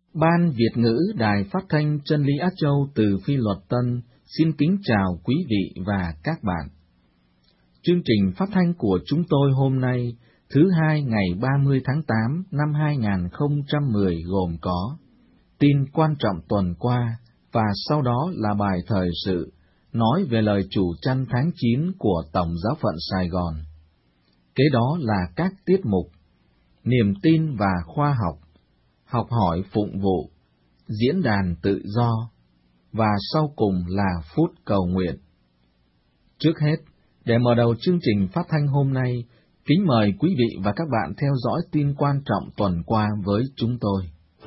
Ban Việt ngữ Đài Phát thanh Chân lý Á Châu từ Phi Luật Tân xin kính chào quý vị và các bạn. Chương trình phát thanh của chúng tôi hôm nay, thứ Hai ngày 30 tháng 8 năm 2010 gồm có tin quan trọng tuần qua và sau đó là bài thời sự nói về lời chủ chăn tháng 9 của Tổng giáo phận Sài Gòn. Kế đó là các tiết mục niềm tin và khoa học, học hỏi phụng vụ, diễn đàn tự do, và sau cùng là phút cầu nguyện. Trước hết, để mở đầu chương trình phát thanh hôm nay, kính mời quý vị và các bạn theo dõi tin quan trọng tuần qua với chúng tôi.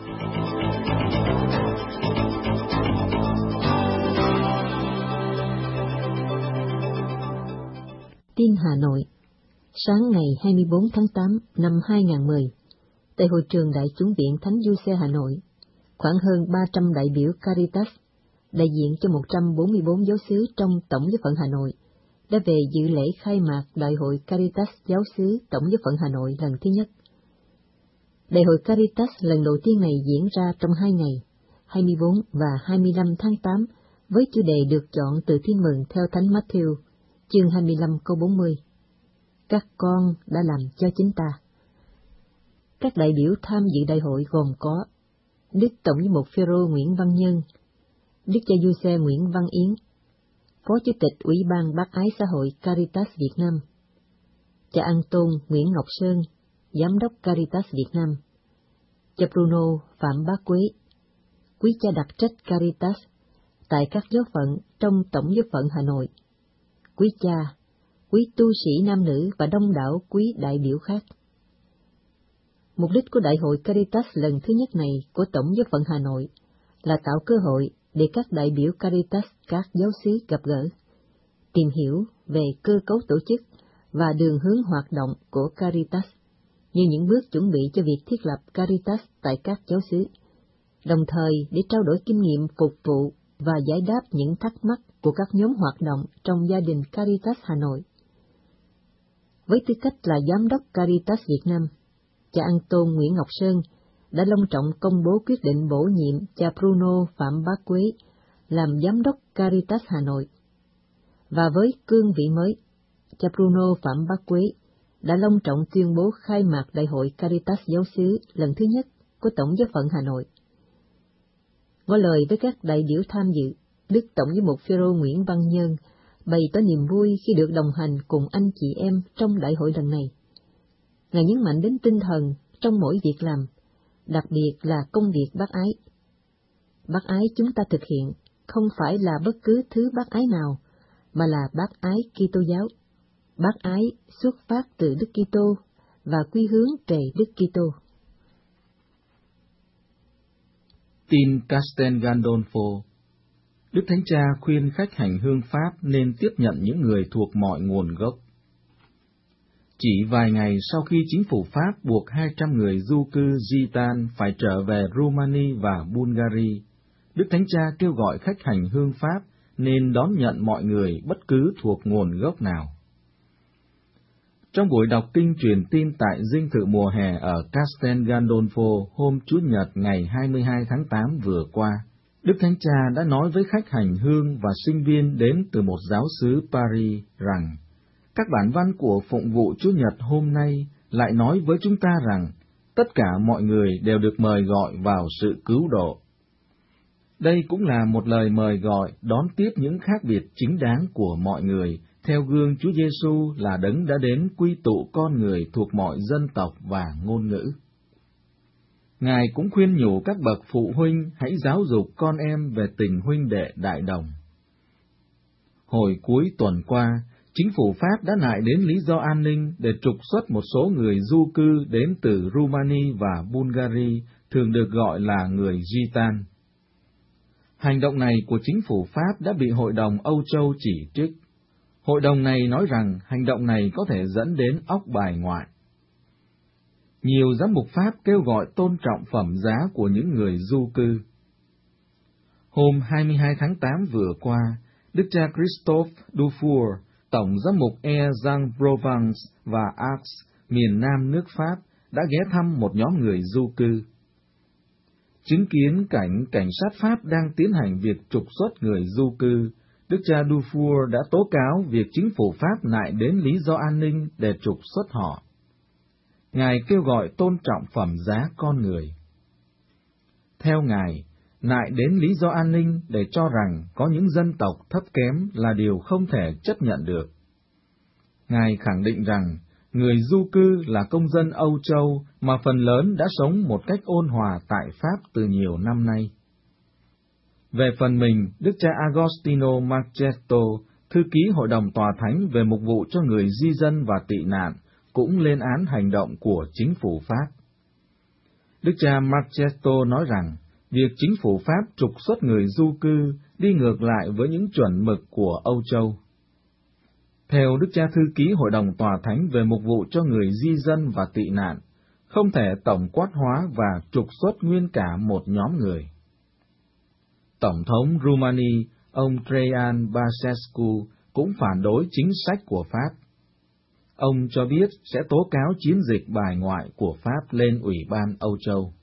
Tin Hà Nội. Sáng ngày 24 tháng 8 năm 2010, tại hội trường Đại chủng viện Thánh Giuse Hà Nội, khoảng hơn 300 đại biểu Caritas, đại diện cho 144 giáo xứ trong Tổng giáo phận Hà Nội, đã về dự lễ khai mạc Đại hội Caritas giáo xứ Tổng giáo phận Hà Nội lần thứ nhất. Đại hội Caritas lần đầu tiên này diễn ra trong 2 ngày, 24 và 25 tháng 8, với chủ đề được chọn từ Tin mừng theo Thánh Matthew, chương 25 câu 40. Các con đã làm cho chính ta. Các đại biểu tham dự đại hội gồm có Đức Tổng giám mục Phêrô Nguyễn Văn Nhân, Đức cha Giuse Nguyễn Văn Yến, Phó Chủ tịch Ủy ban Bác ái xã hội Caritas Việt Nam, cha An Tôn Nguyễn Ngọc Sơn, Giám đốc Caritas Việt Nam, cha Bruno Phạm Bá Quế, quý cha đặc trách Caritas tại các giáo phận trong Tổng giáo phận Hà Nội, quý cha, quý tu sĩ nam nữ và đông đảo quý đại biểu khác. Mục đích của Đại hội Caritas lần thứ nhất này của Tổng giáo phận Hà Nội là tạo cơ hội để các đại biểu Caritas các giáo xứ gặp gỡ, tìm hiểu về cơ cấu tổ chức và đường hướng hoạt động của Caritas, như những bước chuẩn bị cho việc thiết lập Caritas tại các giáo xứ, đồng thời để trao đổi kinh nghiệm phục vụ và giải đáp những thắc mắc của các nhóm hoạt động trong gia đình Caritas Hà Nội. Với tư cách là Giám đốc Caritas Việt Nam, cha An Tôn Nguyễn Ngọc Sơn đã long trọng công bố quyết định bổ nhiệm cha Bruno Phạm Bá Quế làm Giám đốc Caritas Hà Nội. Và với cương vị mới, cha Bruno Phạm Bá Quế đã long trọng tuyên bố khai mạc Đại hội Caritas giáo xứ lần thứ nhất của Tổng giáo phận Hà Nội. Ngỏ lời với các đại biểu tham dự, Đức Tổng giám mục Phêrô Nguyễn Văn Nhân bày tỏ niềm vui khi được đồng hành cùng anh chị em trong đại hội lần này. Ngài nhấn mạnh đến tinh thần trong mỗi việc làm, đặc biệt là công việc bác ái. Bác ái chúng ta thực hiện không phải là bất cứ thứ bác ái nào, mà là bác ái Kitô giáo. Bác ái xuất phát từ Đức Kitô và quy hướng về Đức Kitô. Tin Castel Gandolfo. Đức Thánh Cha khuyên khách hành hương Pháp nên tiếp nhận những người thuộc mọi nguồn gốc. Chỉ vài ngày sau khi chính phủ Pháp buộc 200 người du cư Gitan phải trở về Romania và Bulgaria, Đức Thánh Cha kêu gọi khách hành hương Pháp nên đón nhận mọi người bất cứ thuộc nguồn gốc nào. Trong buổi đọc kinh truyền tin tại dinh thự mùa hè ở Castel Gandolfo hôm Chủ nhật ngày 22 tháng 8 vừa qua, Đức Thánh Cha đã nói với khách hành hương và sinh viên đến từ một giáo xứ Paris rằng, các bản văn của phụng vụ Chủ nhật hôm nay lại nói với chúng ta rằng tất cả mọi người đều được mời gọi vào sự cứu độ. Đây cũng là một lời mời gọi đón tiếp những khác biệt chính đáng của mọi người, theo gương Chúa Giêsu là đấng đã đến quy tụ con người thuộc mọi dân tộc và ngôn ngữ. Ngài cũng khuyên nhủ các bậc phụ huynh hãy giáo dục con em về tình huynh đệ đại đồng. Hồi cuối tuần qua, chính phủ Pháp đã nại đến lý do an ninh để trục xuất một số người du cư đến từ Romania và Bulgaria, thường được gọi là người Gitan. Hành động này của chính phủ Pháp đã bị Hội đồng Âu Châu chỉ trích. Hội đồng này nói rằng hành động này có thể dẫn đến óc bài ngoại. Nhiều giám mục Pháp kêu gọi tôn trọng phẩm giá của những người du cư. Hôm 22 tháng 8 vừa qua, Đức cha Christophe Dufour, Tổng giám mục Aix-en-Provence và Aix, miền nam nước Pháp, đã ghé thăm một nhóm người du cư. Chứng kiến cảnh sát Pháp đang tiến hành việc trục xuất người du cư, Đức cha Dufour đã tố cáo việc chính phủ Pháp nại đến lý do an ninh để trục xuất họ. Ngài kêu gọi tôn trọng phẩm giá con người. Theo Ngài, nại đến lý do an ninh để cho rằng có những dân tộc thấp kém là điều không thể chấp nhận được. Ngài khẳng định rằng người du cư là công dân Âu Châu mà phần lớn đã sống một cách ôn hòa tại Pháp từ nhiều năm nay. Về phần mình, Đức cha Agostino Marchetto, thư ký Hội đồng Tòa Thánh về mục vụ cho người di dân và tị nạn, cũng lên án hành động của chính phủ Pháp. Đức cha Marchetto nói rằng, việc chính phủ Pháp trục xuất người du cư đi ngược lại với những chuẩn mực của Âu Châu. Theo Đức cha thư ký Hội đồng Tòa Thánh về mục vụ cho người di dân và tị nạn, không thể tổng quát hóa và trục xuất nguyên cả một nhóm người. Tổng thống Rumani, ông Traian Băsescu cũng phản đối chính sách của Pháp. Ông cho biết sẽ tố cáo chiến dịch bài ngoại của Pháp lên Ủy ban Âu Châu.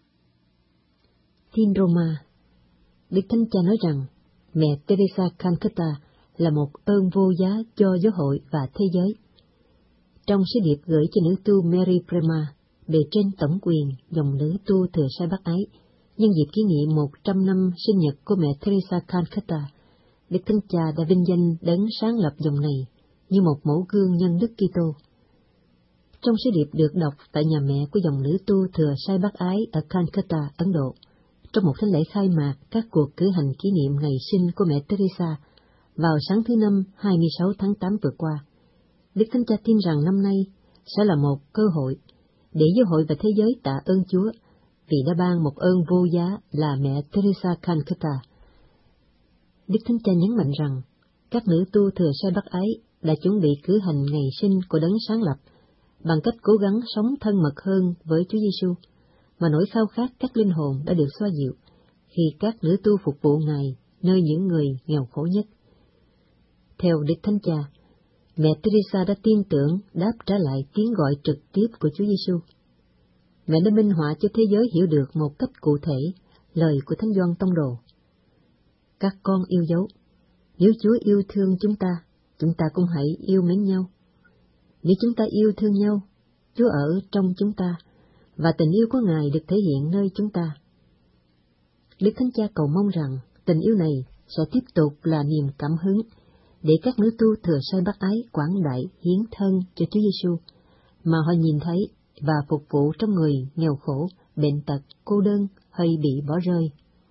Tin Roma, Đức Thánh Cha nói rằng mẹ Teresa Calcutta là một ơn vô giá cho giáo hội và thế giới. Trong sứ điệp gửi cho nữ tu Mary Prema, bề trên tổng quyền dòng nữ tu thừa sai bác ái, nhân dịp kỷ niệm 100 năm sinh nhật của mẹ Teresa Calcutta, Đức Thánh Cha đã vinh danh đấng sáng lập dòng này như một mẫu gương nhân đức Kitô. Trong sứ điệp được đọc tại nhà mẹ của dòng nữ tu thừa sai bác ái ở Calcutta, Ấn Độ, trong một thánh lễ khai mạc các cuộc cử hành kỷ niệm ngày sinh của mẹ Teresa vào sáng thứ Năm 26 tháng 8 vừa qua, Đức Thánh Cha tin rằng năm nay sẽ là một cơ hội để giáo hội và thế giới tạ ơn Chúa vì đã ban một ơn vô giá là mẹ Teresa Calcutta. Đức Thánh Cha nhấn mạnh rằng các nữ tu thừa sai bác ái đã chuẩn bị cử hành ngày sinh của đấng sáng lập bằng cách cố gắng sống thân mật hơn với Chúa Giêsu, mà nỗi khao khát các linh hồn đã được xoa dịu khi các nữ tu phục vụ Ngài nơi những người nghèo khổ nhất. Theo Đức Thánh Cha, mẹ Teresa đã tin tưởng đáp trả lại tiếng gọi trực tiếp của Chúa Giêsu. Mẹ đã minh họa cho thế giới hiểu được một cách cụ thể lời của Thánh Gioan Tông Đồ. Các con yêu dấu, nếu Chúa yêu thương chúng ta cũng hãy yêu mến nhau. Nếu chúng ta yêu thương nhau, Chúa ở trong chúng ta, và tình yêu của Ngài được thể hiện nơi chúng ta. Đức Thánh Cha cầu mong rằng tình yêu này sẽ tiếp tục là niềm cảm hứng để các nữ tu thừa sai bác ái quảng đại hiến thân cho Chúa Giêsu mà họ nhìn thấy và phục vụ trong người nghèo khổ, bệnh tật, cô đơn hay bị bỏ rơi.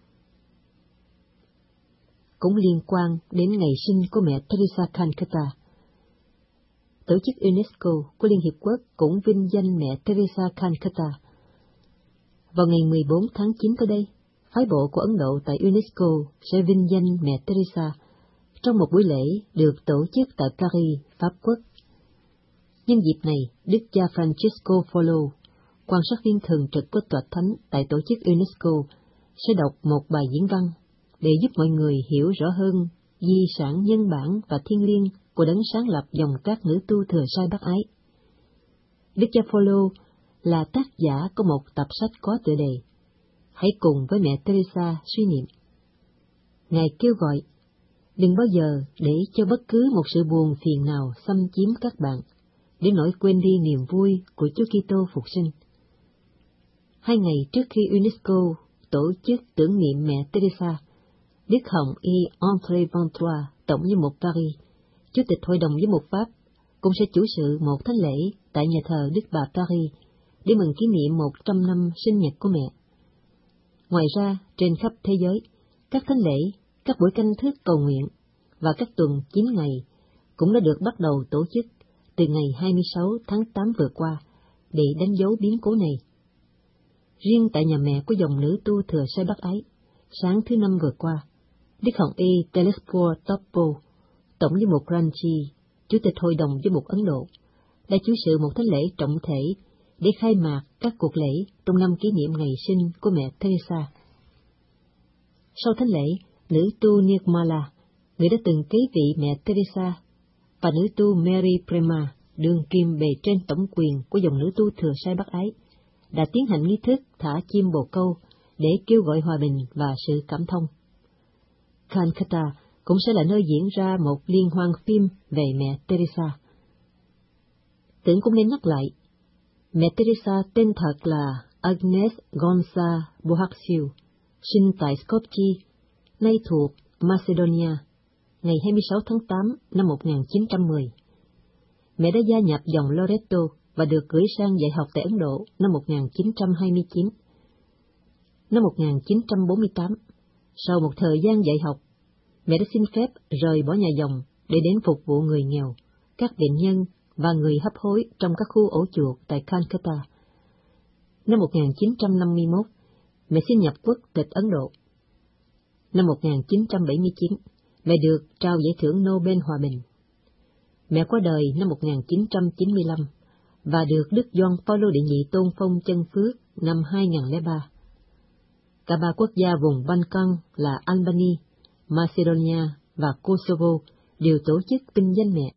Cũng liên quan đến ngày sinh của mẹ Teresa Calcutta, Tổ chức UNESCO của Liên Hiệp Quốc cũng vinh danh mẹ Teresa Calcutta. Vào ngày 14 tháng 9 tới đây, phái bộ của Ấn Độ tại UNESCO sẽ vinh danh mẹ Teresa trong một buổi lễ được tổ chức tại Paris, Pháp Quốc. Nhân dịp này, Đức cha Francesco Follo, quan sát viên thường trực của Tòa Thánh tại tổ chức UNESCO, sẽ đọc một bài diễn văn để giúp mọi người hiểu rõ hơn di sản nhân bản và thiêng liêng của đấng sáng lập dòng các nữ tu thừa sai bác ái. Đức cha Follo là tác giả của một tập sách có tựa đề Hãy cùng với mẹ Teresa suy niệm. Ngài kêu gọi, đừng bao giờ để cho bất cứ một sự buồn phiền nào xâm chiếm các bạn, đến nỗi quên đi niềm vui của Chúa Kitô phục sinh. 2 ngày trước khi UNESCO tổ chức tưởng niệm mẹ Teresa, Đức Hồng Y André Ventura, Tổng giám mục Paris, Chủ tịch Hội đồng Giám mục Pháp, cũng sẽ chủ sự một thánh lễ tại nhà thờ Đức Bà Paris để mừng kỷ niệm 100 năm sinh nhật của mẹ. Ngoài ra, trên khắp thế giới, các thánh lễ, các buổi canh thức cầu nguyện và các tuần 9 ngày cũng đã được bắt đầu tổ chức từ ngày 26 tháng 8 vừa qua để đánh dấu biến cố này. Riêng tại nhà mẹ của dòng nữ tu thừa sai bác ái, sáng thứ Năm vừa qua, Đức Hồng Y Telesphore Topo, Tổng giám mục Ranchi, Chủ tịch Hội đồng Giám mục Ấn Độ, đã chủ sự một thánh lễ trọng thể để khai mạc các cuộc lễ trong năm kỷ niệm ngày sinh của mẹ Teresa. Sau thánh lễ, nữ tu Nirmala, người đã từng kế vị mẹ Teresa, và nữ tu Mary Prema, đương kim bề trên tổng quyền của dòng nữ tu thừa sai bác ái, đã tiến hành nghi thức thả chim bồ câu để kêu gọi hòa bình và sự cảm thông. Calcutta cũng sẽ là nơi diễn ra một liên hoan phim về mẹ Teresa. Tưởng cũng nên nhắc lại, mẹ Teresa tên thật là Agnes Gonza Bohaciu, sinh tại Skopje, nay thuộc Macedonia, ngày 26 tháng 8 năm 1910. Mẹ đã gia nhập dòng Loreto và được gửi sang dạy học tại Ấn Độ năm 1929. Năm 1948, sau một thời gian dạy học, mẹ đã xin phép rời bỏ nhà dòng để đến phục vụ người nghèo, các bệnh nhân và người hấp hối trong các khu ổ chuột tại Calcutta. Năm 1951, mẹ xin nhập quốc tịch Ấn Độ. Năm 1979, mẹ được trao giải thưởng Nobel Hòa bình. Mẹ qua đời năm 1995 và được Đức Gioan Paulo đệ nhị tôn phong chân phước năm 2003. Cả ba quốc gia vùng Balkan là Albania, Macedonia và Kosovo đều tổ chức vinh danh mẹ.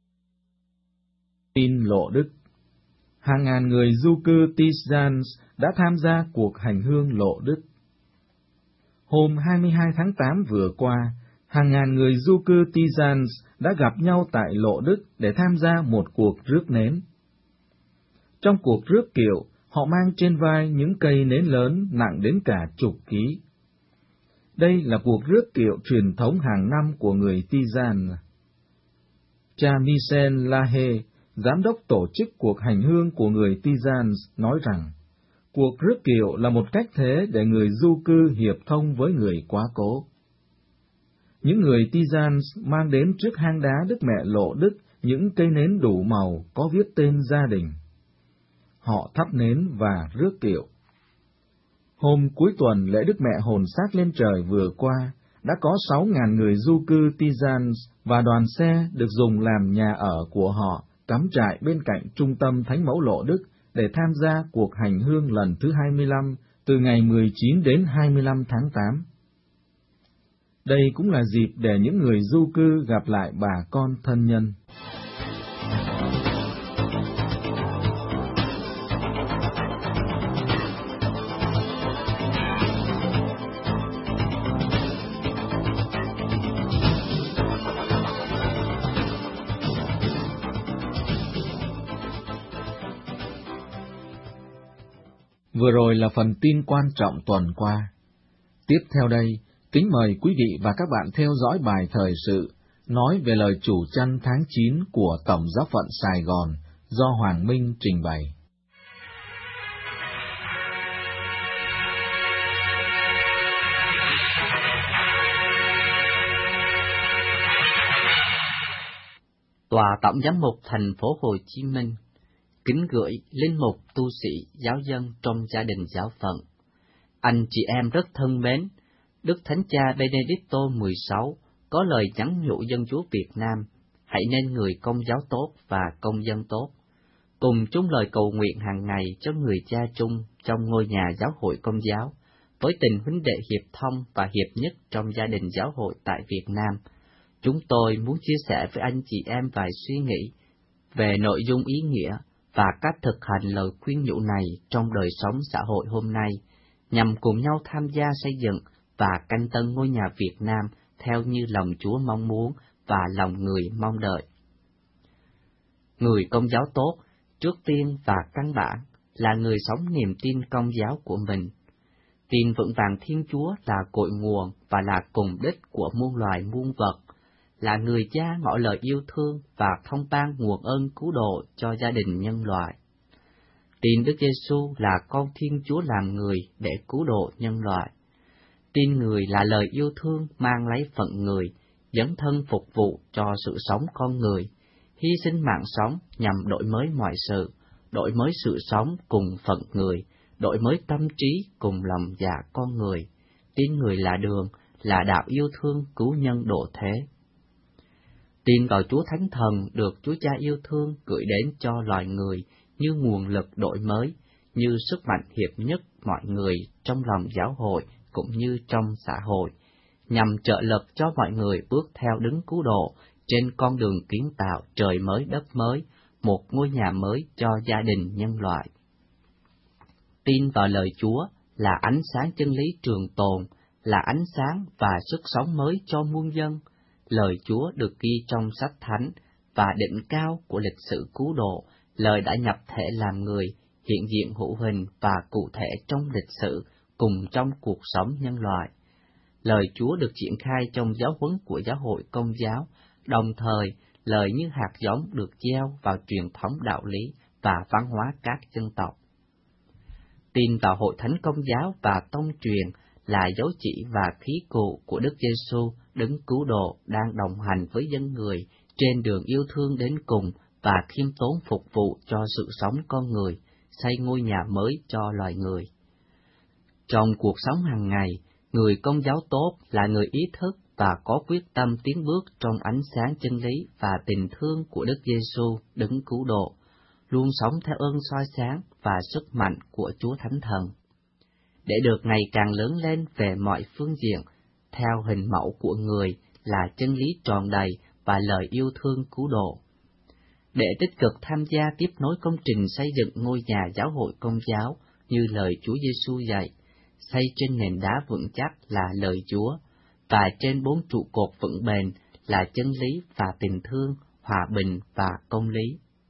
Tin lộ đức. Hàng ngàn người du cư Tisans đã tham gia cuộc hành hương lộ đức. Hôm 22 tháng 8 vừa qua, hàng ngàn người du cư Tisans đã gặp nhau tại Lộ Đức để tham gia một cuộc rước nến. Trong cuộc rước kiệu, họ mang trên vai những cây nến lớn nặng đến cả chục ký. Đây là cuộc rước kiệu truyền thống hàng năm của người Tisan. Cha Michel Lahe, giám đốc tổ chức cuộc hành hương của người Tisan, nói rằng, cuộc rước kiệu là một cách thế để người du cư hiệp thông với người quá cố. Những người Tisan mang đến trước hang đá Đức Mẹ Lộ Đức những cây nến đủ màu có viết tên gia đình. Họ thắp nến và rước kiệu. Hôm cuối tuần lễ Đức Mẹ Hồn Xác lên trời vừa qua, đã có 6.000 người du cư Tisan và đoàn xe được dùng làm nhà ở của họ cắm trại bên cạnh trung tâm Thánh Mẫu Lộ Đức để tham gia cuộc hành hương lần thứ 25 từ ngày 19 đến 25 tháng 8. Đây cũng là dịp để những người du cư gặp lại bà con thân nhân. Vừa rồi là phần tin quan trọng tuần qua. Tiếp theo đây, kính mời quý vị và các bạn theo dõi bài thời sự nói về lời chủ chăn tháng 9 của Tổng Giáo phận Sài Gòn do Hoàng Minh trình bày. Tòa Tổng giám mục thành phố Hồ Chí Minh kính gửi linh mục, tu sĩ, giáo dân trong gia đình giáo phận. Anh chị em rất thân mến, Đức Thánh Cha Benedicto XVI có lời nhắn nhủ dân Chúa Việt Nam, hãy nên người Công giáo tốt và công dân tốt. Cùng chung lời cầu nguyện hàng ngày cho người cha chung trong ngôi nhà giáo hội Công giáo, với tình huynh đệ hiệp thông và hiệp nhất trong gia đình giáo hội tại Việt Nam. Chúng tôi muốn chia sẻ với anh chị em vài suy nghĩ về nội dung ý nghĩa và cách thực hành lời khuyên nhủ này trong đời sống xã hội hôm nay, nhằm cùng nhau tham gia xây dựng và canh tân ngôi nhà Việt Nam theo như lòng Chúa mong muốn và lòng người mong đợi. Người Công giáo tốt, trước tiên và căn bản, là người sống niềm tin Công giáo của mình. Tin vững vàng Thiên Chúa là cội nguồn và là cùng đích của muôn loài muôn vật, là người cha ngỏ lời yêu thương và thông ban nguồn ơn cứu độ cho gia đình nhân loại. Tin Đức Giêsu là con Thiên Chúa làm người để cứu độ nhân loại. Tin người là lời yêu thương mang lấy phận người, dấn thân phục vụ cho sự sống con người, hy sinh mạng sống nhằm đổi mới mọi sự, đổi mới sự sống cùng phận người, đổi mới tâm trí cùng lòng dạ con người. Tin người là đường, là đạo yêu thương cứu nhân độ thế. Tin vào Chúa Thánh Thần được Chúa Cha yêu thương gửi đến cho loài người như nguồn lực đổi mới, như sức mạnh hiệp nhất mọi người trong lòng giáo hội cũng như trong xã hội, nhằm trợ lực cho mọi người bước theo đấng cứu độ trên con đường kiến tạo trời mới đất mới, một ngôi nhà mới cho gia đình nhân loại. Tin vào lời Chúa là ánh sáng chân lý trường tồn, là ánh sáng và sức sống mới cho muôn dân. Lời Chúa được ghi trong sách Thánh và đỉnh cao của lịch sử cứu độ, lời đã nhập thể làm người, hiện diện hữu hình và cụ thể trong lịch sử cùng trong cuộc sống nhân loại. Lời Chúa được triển khai trong giáo huấn của giáo hội Công giáo, đồng thời lời như hạt giống được gieo vào truyền thống đạo lý và văn hóa các dân tộc. Tin vào hội thánh Công giáo và tông truyền là dấu chỉ và khí cụ của Đức Giêsu, đấng cứu độ đang đồng hành với dân người trên đường yêu thương đến cùng và khiêm tốn phục vụ cho sự sống con người, xây ngôi nhà mới cho loài người. Trong cuộc sống hàng ngày, người Công giáo tốt là người ý thức và có quyết tâm tiến bước trong ánh sáng chân lý và tình thương của Đức Giêsu, đấng cứu độ, luôn sống theo ơn soi sáng và sức mạnh của Chúa Thánh Thần, để được ngày càng lớn lên về mọi phương diện, theo hình mẫu của người là chân lý tròn đầy và lời yêu thương cứu độ. Để tích cực tham gia tiếp nối công trình xây dựng ngôi nhà giáo hội Công giáo như lời Chúa Giêsu dạy, xây trên nền đá vững chắc là lời Chúa, và trên 4 trụ cột vững bền là chân lý và tình thương, hòa bình và công lý.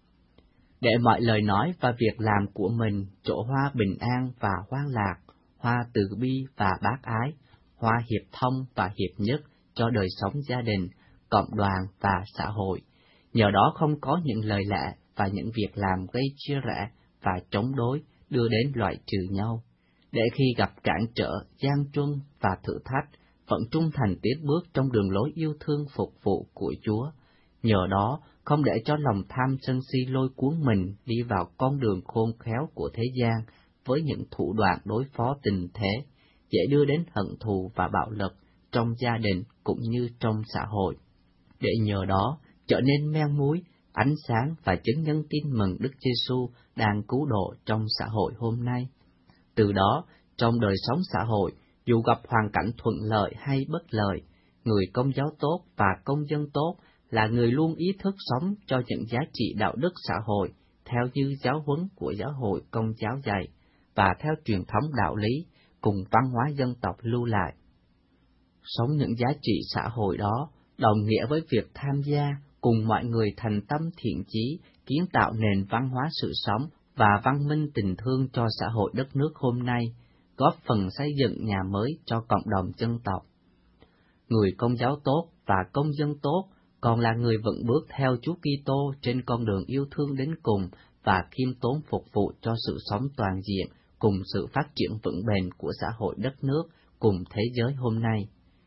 Để mọi lời nói và việc làm của mình trổ hoa bình an và hoan lạc, hoa từ bi và bác ái, hoa hiệp thông và hiệp nhất cho đời sống gia đình, cộng đoàn và xã hội. Nhờ đó không có những lời lẽ và những việc làm gây chia rẽ và chống đối đưa đến loại trừ nhau, để khi gặp cản trở, gian truân và thử thách, vẫn trung thành tiến bước trong đường lối yêu thương phục vụ của Chúa. Nhờ đó không để cho lòng tham sân si lôi cuốn mình đi vào con đường khôn khéo của thế gian với những thủ đoạn đối phó tình thế, dễ đưa đến hận thù và bạo lực trong gia đình cũng như trong xã hội. Để nhờ đó trở nên men muối, ánh sáng và chứng nhân tin mừng Đức Giêsu đang cứu độ trong xã hội hôm nay. Từ đó, trong đời sống xã hội, dù gặp hoàn cảnh thuận lợi hay bất lợi, người Công giáo tốt và công dân tốt là người luôn ý thức sống cho những giá trị đạo đức xã hội theo như giáo huấn của giáo hội Công giáo dạy và theo truyền thống đạo lý cùng văn hóa dân tộc lưu lại. Sống những giá trị xã hội đó đồng nghĩa với việc tham gia cùng mọi người thành tâm thiện chí kiến tạo nền văn hóa sự sống và văn minh tình thương cho xã hội đất nước hôm nay, góp phần xây dựng nhà mới cho cộng đồng dân tộc. Người Công giáo tốt và công dân tốt còn là người vững bước theo Chúa Kitô trên con đường yêu thương đến cùng và khiêm tốn phục vụ cho sự sống toàn diện cùng sự phát triển vững bền của xã hội đất nước cùng thế giới hôm nay.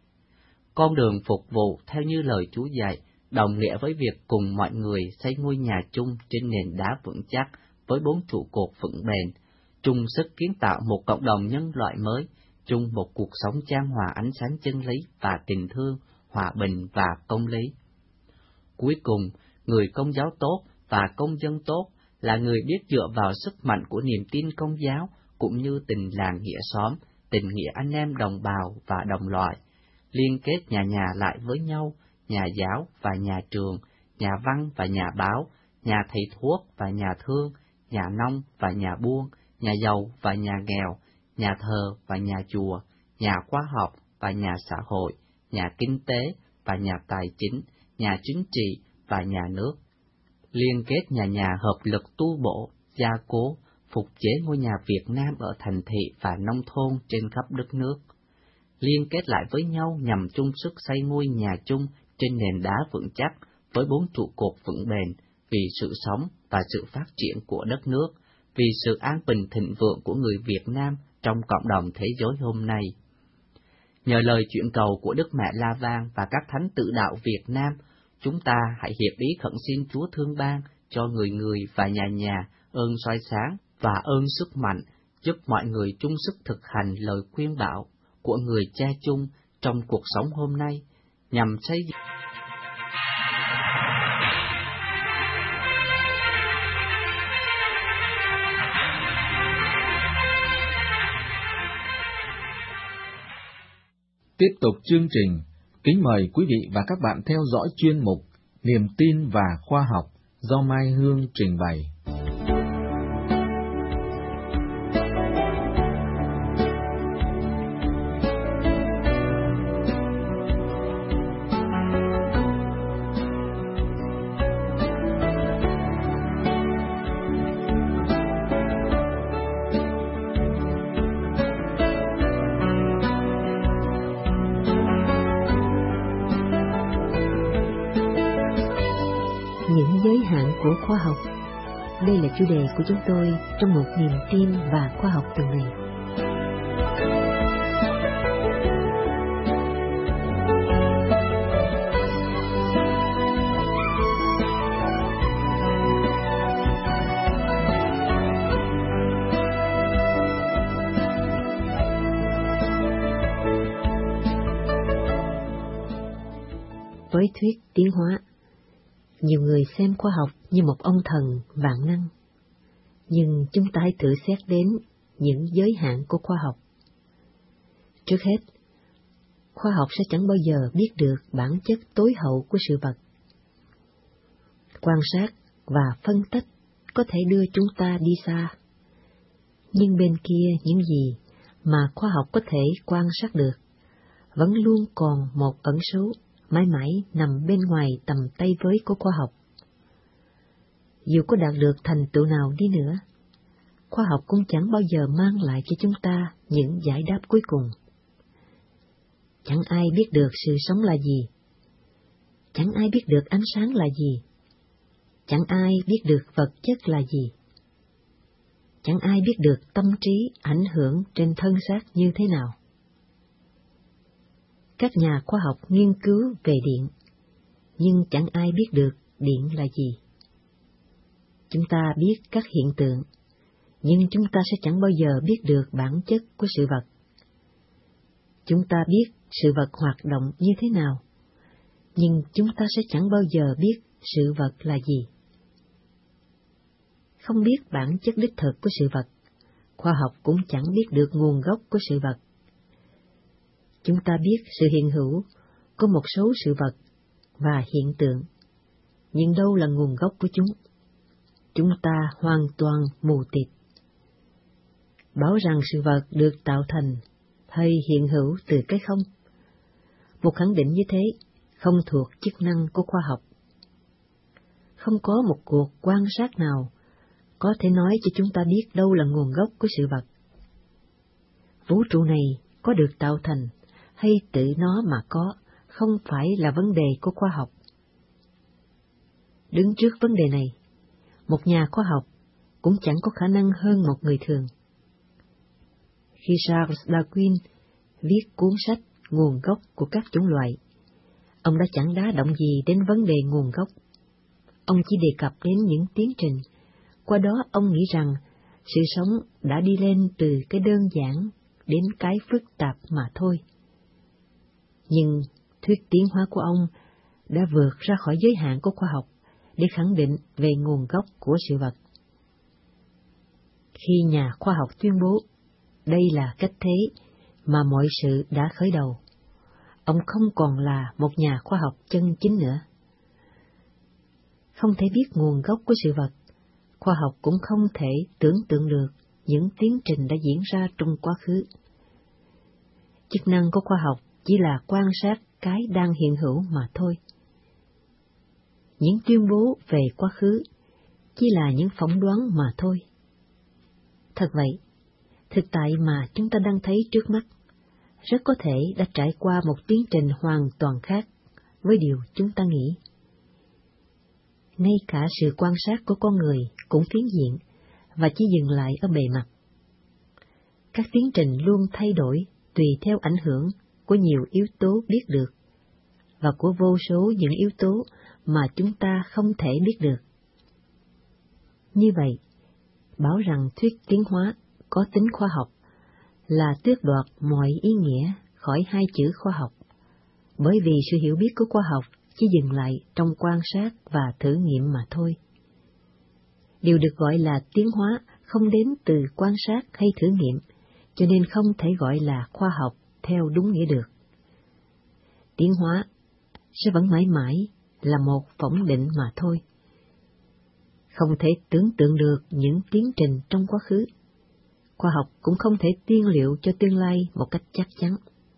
Con đường phục vụ theo như lời Chúa dạy đồng nghĩa với việc cùng mọi người xây ngôi nhà chung trên nền đá vững chắc với 4 trụ cột vững bền, chung sức kiến tạo một cộng đồng nhân loại mới, chung một cuộc sống chan hòa ánh sáng chân lý và tình thương, hòa bình và công lý. Cuối cùng, người Công giáo tốt và công dân tốt là người biết dựa vào sức mạnh của niềm tin Công giáo cũng như tình làng nghĩa xóm, tình nghĩa anh em đồng bào và đồng loại, liên kết nhà nhà lại với nhau, nhà giáo và nhà trường, nhà văn và nhà báo, nhà thầy thuốc và nhà thương, nhà nông và nhà buôn, nhà giàu và nhà nghèo, nhà thờ và nhà chùa, nhà khoa học và nhà xã hội, nhà kinh tế và nhà tài chính, nhà chính trị và nhà nước. Liên kết nhà nhà hợp lực tu bổ, gia cố, phục chế ngôi nhà Việt Nam ở thành thị và nông thôn trên khắp đất nước. Liên kết lại với nhau nhằm chung sức xây ngôi nhà chung trên nền đá vững chắc với 4 trụ cột vững bền vì sự sống và sự phát triển của đất nước, vì sự an bình thịnh vượng của người Việt Nam trong cộng đồng thế giới hôm nay. Nhờ lời chuyện cầu của Đức Mẹ La Vang và các thánh tự đạo Việt Nam, chúng ta hãy hiệp ý khẩn xin Chúa thương ban cho người người và nhà nhà ơn soi sáng và ơn sức mạnh, giúp mọi người chung sức thực hành lời khuyên bảo của người cha chung trong cuộc sống hôm nay, nhằm xây dựng Tiếp tục chương trình, kính mời quý vị và các bạn theo dõi chuyên mục Niềm tin và khoa học do Mai Hương trình bày. của khoa học. Đây là chủ đề của chúng tôi trong một niềm tin và khoa học tuần này. Với thuyết tiến hóa, nhiều người xem khoa học như một ông thần vạn năng, nhưng chúng ta hãy thử xét đến những giới hạn của khoa học. Trước hết, khoa học sẽ chẳng bao giờ biết được bản chất tối hậu của sự vật. Quan sát và phân tích có thể đưa chúng ta đi xa, nhưng bên kia những gì mà khoa học có thể quan sát được vẫn luôn còn một ẩn số mãi mãi nằm bên ngoài tầm tay với của khoa học. Dù có đạt được thành tựu nào đi nữa, khoa học cũng chẳng bao giờ mang lại cho chúng ta những giải đáp cuối cùng. Chẳng ai biết được sự sống là gì, chẳng ai biết được ánh sáng là gì, chẳng ai biết được vật chất là gì, chẳng ai biết được tâm trí ảnh hưởng trên thân xác như thế nào. Các nhà khoa học nghiên cứu về điện, nhưng chẳng ai biết được điện là gì. Chúng ta biết các hiện tượng, nhưng chúng ta sẽ chẳng bao giờ biết được bản chất của sự vật. Chúng ta biết sự vật hoạt động như thế nào, nhưng chúng ta sẽ chẳng bao giờ biết sự vật là gì. Không biết bản chất đích thực của sự vật, khoa học cũng chẳng biết được nguồn gốc của sự vật. Chúng ta biết sự hiện hữu của một số sự vật và hiện tượng, nhưng đâu là nguồn gốc của chúng? Chúng ta hoàn toàn mù tịt. Bảo rằng sự vật được tạo thành hay hiện hữu từ cái không, một khẳng định như thế không thuộc chức năng của khoa học. Không có một cuộc quan sát nào có thể nói cho chúng ta biết đâu là nguồn gốc của sự vật. Vũ trụ này có được tạo thành hay tự nó mà có, không phải là vấn đề của khoa học. Đứng trước vấn đề này, một nhà khoa học cũng chẳng có khả năng hơn một người thường. Khi Charles Darwin viết cuốn sách Nguồn gốc của các chủng loại, ông đã chẳng đá động gì đến vấn đề nguồn gốc. Ông chỉ đề cập đến những tiến trình, qua đó ông nghĩ rằng sự sống đã đi lên từ cái đơn giản đến cái phức tạp mà thôi. Nhưng thuyết tiến hóa của ông đã vượt ra khỏi giới hạn của khoa học để khẳng định về nguồn gốc của sự vật. Khi nhà khoa học tuyên bố đây là cách thế mà mọi sự đã khởi đầu, ông không còn là một nhà khoa học chân chính nữa. Không thể biết nguồn gốc của sự vật, khoa học cũng không thể tưởng tượng được những tiến trình đã diễn ra trong quá khứ. Chức năng của khoa học chỉ là quan sát cái đang hiện hữu mà thôi. Những tuyên bố về quá khứ chỉ là những phỏng đoán mà thôi. Thật vậy, thực tại mà chúng ta đang thấy trước mắt rất có thể đã trải qua một tiến trình hoàn toàn khác với điều chúng ta nghĩ. Ngay cả sự quan sát của con người cũng phiến diện và chỉ dừng lại ở bề mặt. Các tiến trình luôn thay đổi tùy theo ảnh hưởng của nhiều yếu tố biết được và của vô số những yếu tố mà chúng ta không thể biết được. Như vậy, bảo rằng thuyết tiến hóa có tính khoa học là tước đoạt mọi ý nghĩa khỏi hai chữ khoa học, bởi vì sự hiểu biết của khoa học chỉ dừng lại trong quan sát và thử nghiệm mà thôi. Điều được gọi là tiến hóa không đến từ quan sát hay thử nghiệm, cho nên không thể gọi là khoa học theo đúng nghĩa được. Tiến hóa sẽ vẫn mãi mãi là một phỏng định mà thôi. Không thể tưởng tượng được những tiến trình trong quá khứ, khoa học cũng không thể tiên liệu cho tương lai một cách chắc chắn.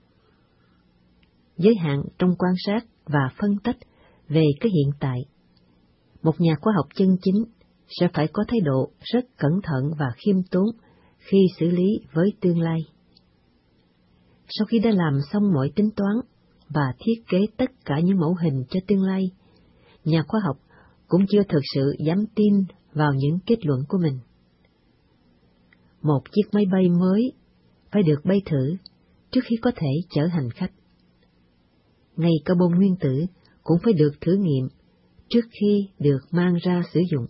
Giới hạn trong quan sát và phân tích về cái hiện tại, một nhà khoa học chân chính sẽ phải có thái độ rất cẩn thận và khiêm tốn khi xử lý với tương lai. Sau khi đã làm xong mọi tính toán và thiết kế tất cả những mẫu hình cho tương lai, nhà khoa học cũng chưa thực sự dám tin vào những kết luận của mình. Một chiếc máy bay mới phải được bay thử trước khi có thể chở hành khách. Ngay carbon nguyên tử cũng phải được thử nghiệm trước khi được mang ra sử dụng.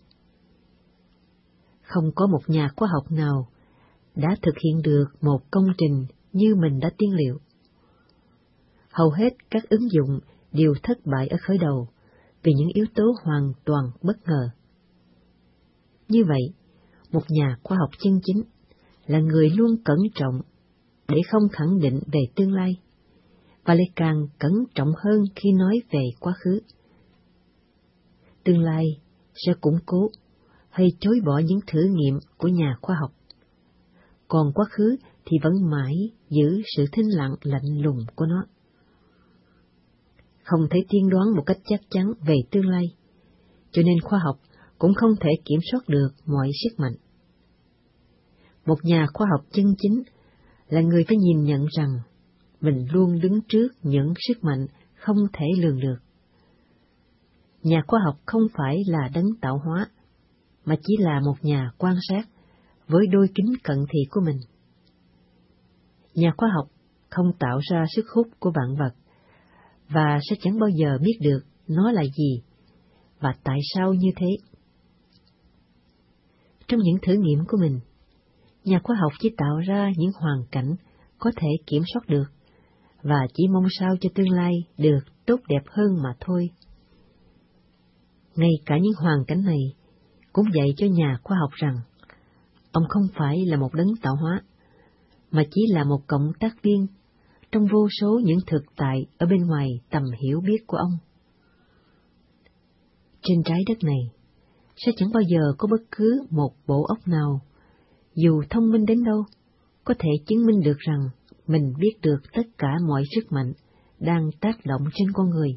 Không có một nhà khoa học nào đã thực hiện được một công trình như mình đã tiên liệu. Hầu hết các ứng dụng đều thất bại ở khởi đầu vì những yếu tố hoàn toàn bất ngờ. Như vậy, một nhà khoa học chân chính là người luôn cẩn trọng để không khẳng định về tương lai, và lại càng cẩn trọng hơn khi nói về quá khứ. Tương lai sẽ củng cố hay chối bỏ những thử nghiệm của nhà khoa học, còn quá khứ thì vẫn mãi giữ sự thinh lặng lạnh lùng của nó. Không thể tiên đoán một cách chắc chắn về tương lai, cho nên khoa học cũng không thể kiểm soát được mọi sức mạnh. Một nhà khoa học chân chính là người phải nhìn nhận rằng mình luôn đứng trước những sức mạnh không thể lường được. Nhà khoa học không phải là đấng tạo hóa, mà chỉ là một nhà quan sát với đôi kính cận thị của mình. Nhà khoa học không tạo ra sức hút của vạn vật, và sẽ chẳng bao giờ biết được nó là gì, và tại sao như thế. Trong những thử nghiệm của mình, nhà khoa học chỉ tạo ra những hoàn cảnh có thể kiểm soát được, và chỉ mong sao cho tương lai được tốt đẹp hơn mà thôi. Ngay cả những hoàn cảnh này cũng dạy cho nhà khoa học rằng ông không phải là một đấng tạo hóa, mà chỉ là một cộng tác viên trong vô số những thực tại ở bên ngoài tầm hiểu biết của ông. Trên trái đất này, sẽ chẳng bao giờ có bất cứ một bộ óc nào, dù thông minh đến đâu, có thể chứng minh được rằng mình biết được tất cả mọi sức mạnh đang tác động trên con người.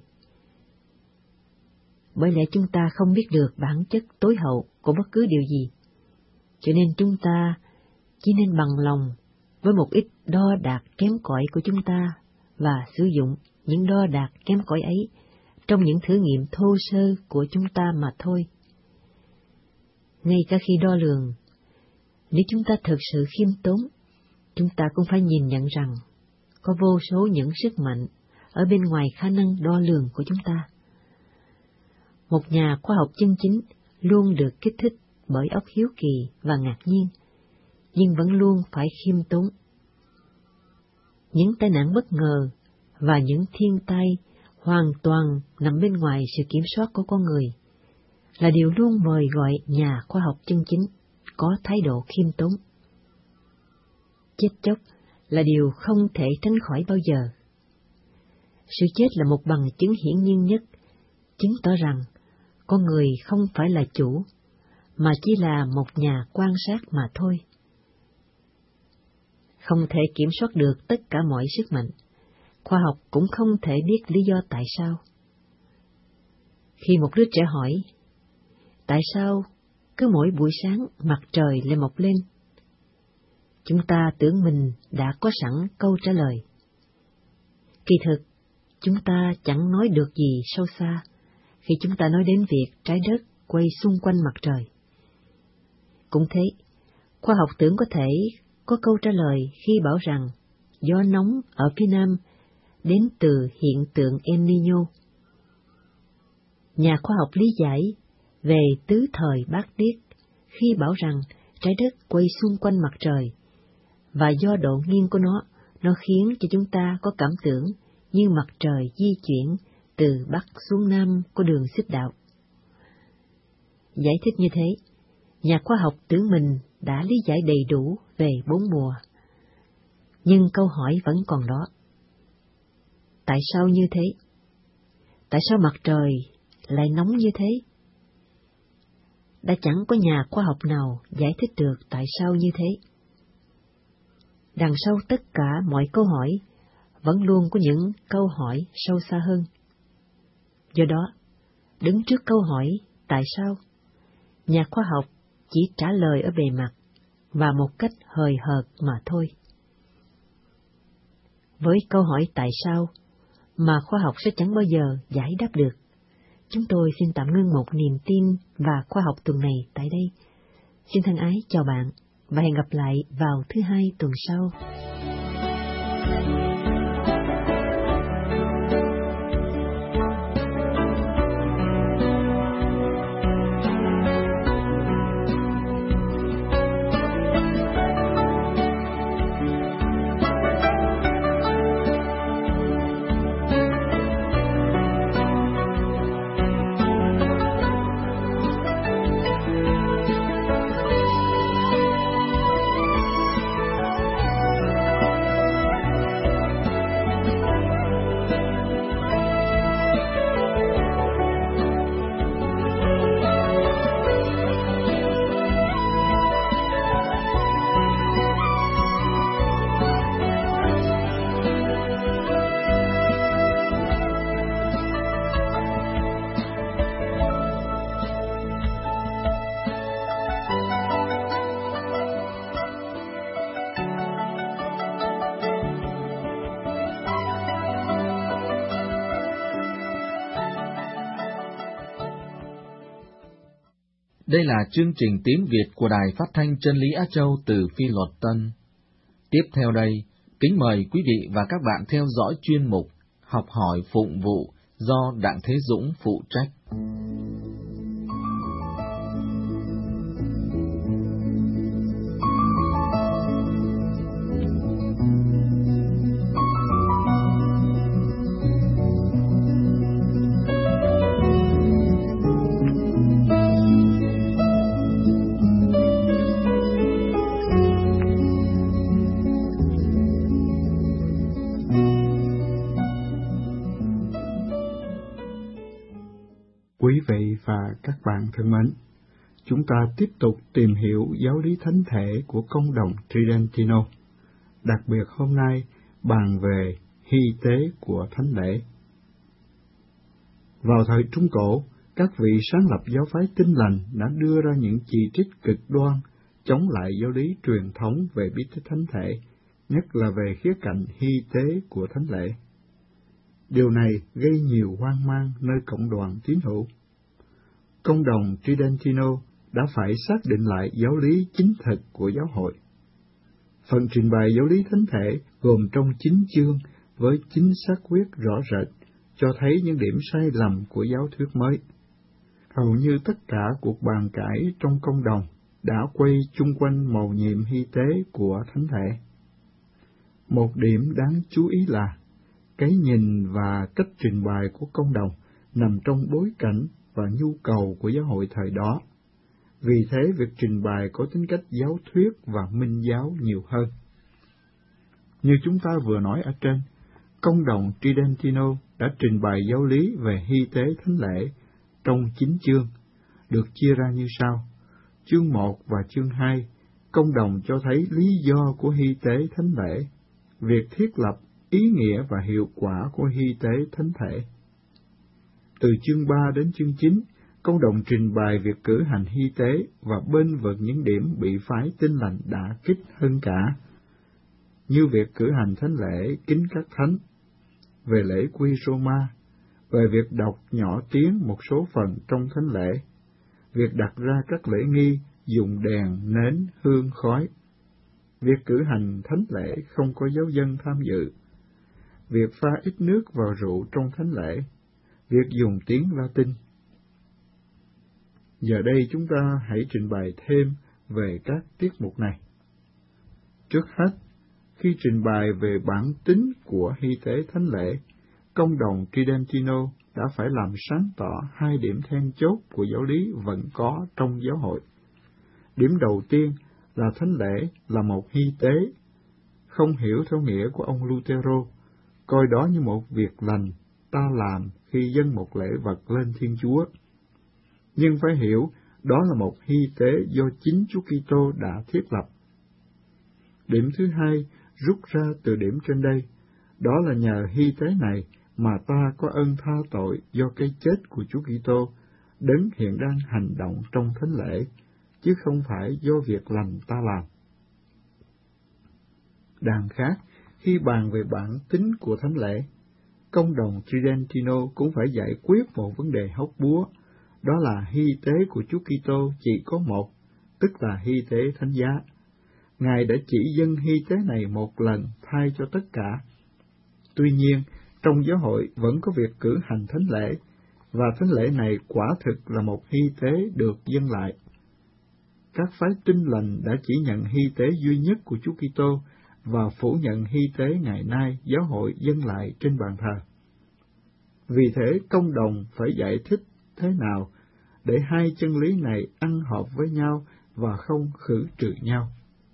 Bởi lẽ chúng ta không biết được bản chất tối hậu của bất cứ điều gì, cho nên chúng ta chỉ nên bằng lòng với một ít đo đạc kém cỏi của chúng ta và sử dụng những đo đạc kém cỏi ấy trong những thử nghiệm thô sơ của chúng ta mà thôi. Ngay cả khi đo lường, nếu chúng ta thực sự khiêm tốn, chúng ta cũng phải nhìn nhận rằng có vô số những sức mạnh ở bên ngoài khả năng đo lường của chúng ta. Một nhà khoa học chân chính luôn được kích thích bởi óc hiếu kỳ và ngạc nhiên, nhưng vẫn luôn phải khiêm tốn. Những tai nạn bất ngờ và những thiên tai hoàn toàn nằm bên ngoài sự kiểm soát của con người là điều luôn mời gọi nhà khoa học chân chính có thái độ khiêm tốn. Chết chóc là điều không thể tránh khỏi bao giờ. Sự chết là một bằng chứng hiển nhiên nhất, chứng tỏ rằng con người không phải là chủ, mà chỉ là một nhà quan sát mà thôi. Không thể kiểm soát được tất cả mọi sức mạnh, khoa học cũng không thể biết lý do tại sao. Khi một đứa trẻ hỏi, tại sao cứ mỗi buổi sáng mặt trời lại mọc lên, chúng ta tưởng mình đã có sẵn câu trả lời. Kỳ thực, chúng ta chẳng nói được gì sâu xa khi chúng ta nói đến việc trái đất quay xung quanh mặt trời. Cũng thế, khoa học tưởng có thể có câu trả lời khi bảo rằng gió nóng ở phía Nam đến từ hiện tượng El Niño. Nhà khoa học lý giải về tứ thời bát tiết khi bảo rằng trái đất quay xung quanh mặt trời, và do độ nghiêng của nó khiến cho chúng ta có cảm tưởng như mặt trời di chuyển từ Bắc xuống Nam của đường xích đạo. Giải thích như thế, nhà khoa học tưởng mình đã lý giải đầy đủ về bốn mùa. Nhưng câu hỏi vẫn còn đó. Tại sao như thế? Tại sao mặt trời lại nóng như thế? Đã chẳng có nhà khoa học nào giải thích được tại sao như thế. Đằng sau tất cả mọi câu hỏi vẫn luôn có những câu hỏi sâu xa hơn. Do đó, đứng trước câu hỏi tại sao, nhà khoa học chỉ trả lời ở bề mặt và một cách hời hợt mà thôi. Với câu hỏi tại sao mà khoa học sẽ chẳng bao giờ giải đáp được, Chúng tôi xin tạm ngưng một niềm tin và khoa học tuần này tại đây. Xin thân ái chào bạn và hẹn gặp lại vào thứ Hai tuần sau. Đây là chương trình tiếng Việt của Đài Phát thanh Chân lý Á Châu từ Phi Luật Tân. Tiếp theo đây, kính mời quý vị và các bạn theo dõi chuyên mục Học hỏi phụng vụ do Đặng Thế Dũng phụ trách. Quý vị và các bạn thân mến, chúng ta tiếp tục tìm hiểu giáo lý thánh thể của công đồng Tridentino. Đặc biệt hôm nay bàn về hy tế của thánh lễ. Vào thời Trung Cổ, các vị sáng lập giáo phái Tin Lành đã đưa ra những chỉ trích cực đoan chống lại giáo lý truyền thống về bí tích thánh thể, nhất là về khía cạnh hy tế của thánh lễ. Điều này gây nhiều hoang mang nơi cộng đoàn tín hữu. Công đồng Tridentino đã phải xác định lại giáo lý chính thực của giáo hội. Phần trình bày giáo lý thánh thể gồm trong 9 chương với chính xác quyết rõ rệt, cho thấy những điểm sai lầm của giáo thuyết mới. Hầu như tất cả cuộc bàn cãi trong công đồng đã quay chung quanh mầu nhiệm hy tế của thánh thể. Một điểm đáng chú ý là cái nhìn và cách trình bày của công đồng nằm trong bối cảnh và nhu cầu của giáo hội thời đó. Vì thế, việc trình bày có tính cách giáo thuyết và minh giáo nhiều hơn. Như chúng ta vừa nói ở trên, công đồng Tridentino đã trình bày giáo lý về hy tế thánh lễ trong 9 chương, được chia ra như sau. Chương 1 và chương 2, công đồng cho thấy lý do của hy tế thánh lễ, việc thiết lập, ý nghĩa và hiệu quả của hy tế thánh thể. Từ chương 3 đến chương 9, công đồng trình bày việc cử hành hy tế và bênh vực những điểm bị phái Tin Lành đả kích hơn cả, như việc cử hành thánh lễ kính các thánh, về lễ quy Roma, về việc đọc nhỏ tiếng một số phần trong thánh lễ, việc đặt ra các lễ nghi dùng đèn, nến, hương, khói, việc cử hành thánh lễ không có giáo dân tham dự, việc pha ít nước vào rượu trong thánh lễ, việc dùng tiếng Latin. Giờ đây chúng ta hãy trình bày thêm về các tiết mục này. Trước hết, khi trình bày về bản tính của hy tế thánh lễ, công đồng Tridentino đã phải làm sáng tỏ hai điểm then chốt của giáo lý vẫn có trong giáo hội. Điểm đầu tiên là thánh lễ là một hy tế, không hiểu theo nghĩa của ông Lutero, coi đó như một việc lành ta làm khi dâng một lễ vật lên Thiên Chúa. Nhưng phải hiểu đó là một hy tế do chính Chúa Kitô đã thiết lập. Điểm thứ hai rút ra từ điểm trên đây, đó là nhờ hy tế này mà ta có ơn tha tội do cái chết của Chúa Kitô, đấng hiện đang hành động trong thánh lễ, chứ không phải do việc lành ta làm. Đằng khác, khi bàn về bản tính của thánh lễ, công đồng Tridentino cũng phải giải quyết một vấn đề hóc búa, đó là hy tế của Chúa Kitô chỉ có một, tức là hy tế thánh giá. Ngài đã chỉ dâng hy tế này một lần thay cho tất cả. Tuy nhiên, trong giáo hội vẫn có việc cử hành thánh lễ, và thánh lễ này quả thực là một hy tế được dâng lại. Các phái Tin Lành đã chỉ nhận hy tế duy nhất của Chúa Kitô và phủ nhận hy tế ngày nay giáo hội dâng lại trên bàn thờ. Vì thế, công đồng phải giải thích thế nào để hai chân lý này ăn hợp với nhau và không khử trừ nhau.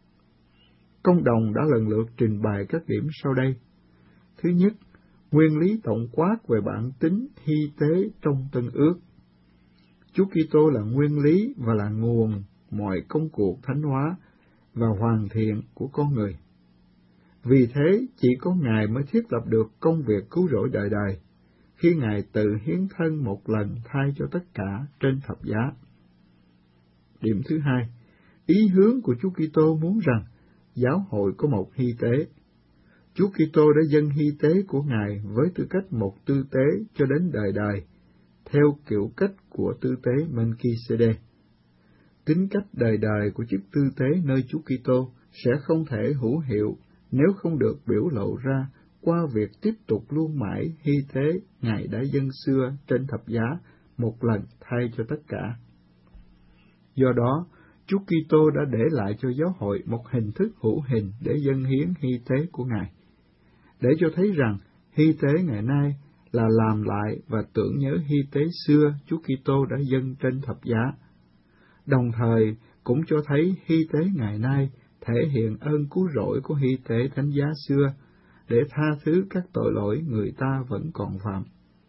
Công đồng đã lần lượt trình bày các điểm sau đây. Thứ nhất, nguyên lý tổng quát về bản tính hy tế trong Tân Ước. Chúa Kitô là nguyên lý và là nguồn mọi công cuộc thánh hóa và hoàn thiện của con người. Vì thế, chỉ có Ngài mới thiết lập được công việc cứu rỗi đời đời, khi Ngài tự hiến thân một lần thay cho tất cả trên thập giá. Điểm thứ hai, ý hướng của Chúa Kitô muốn rằng giáo hội có một hy tế. Chúa Kitô đã dâng hy tế của Ngài với tư cách một tư tế cho đến đời đời, theo kiểu cách của tư tế Melchizedek. Tính cách đời đời của chức tư tế nơi Chúa Kitô sẽ không thể hữu hiệu nếu không được biểu lộ ra qua việc tiếp tục luôn mãi hy tế Ngài đã dâng xưa trên thập giá một lần thay cho tất cả. Do đó, Chúa Kitô đã để lại cho giáo hội một hình thức hữu hình để dâng hiến hy tế của Ngài, để cho thấy rằng hy tế ngày nay là làm lại và tưởng nhớ hy tế xưa Chúa Kitô đã dâng trên thập giá. Đồng thời cũng cho thấy hy tế ngày nay thể hiện ơn cứu rỗi của hy tế thánh giá xưa để tha thứ các tội lỗi người ta vẫn còn phạm.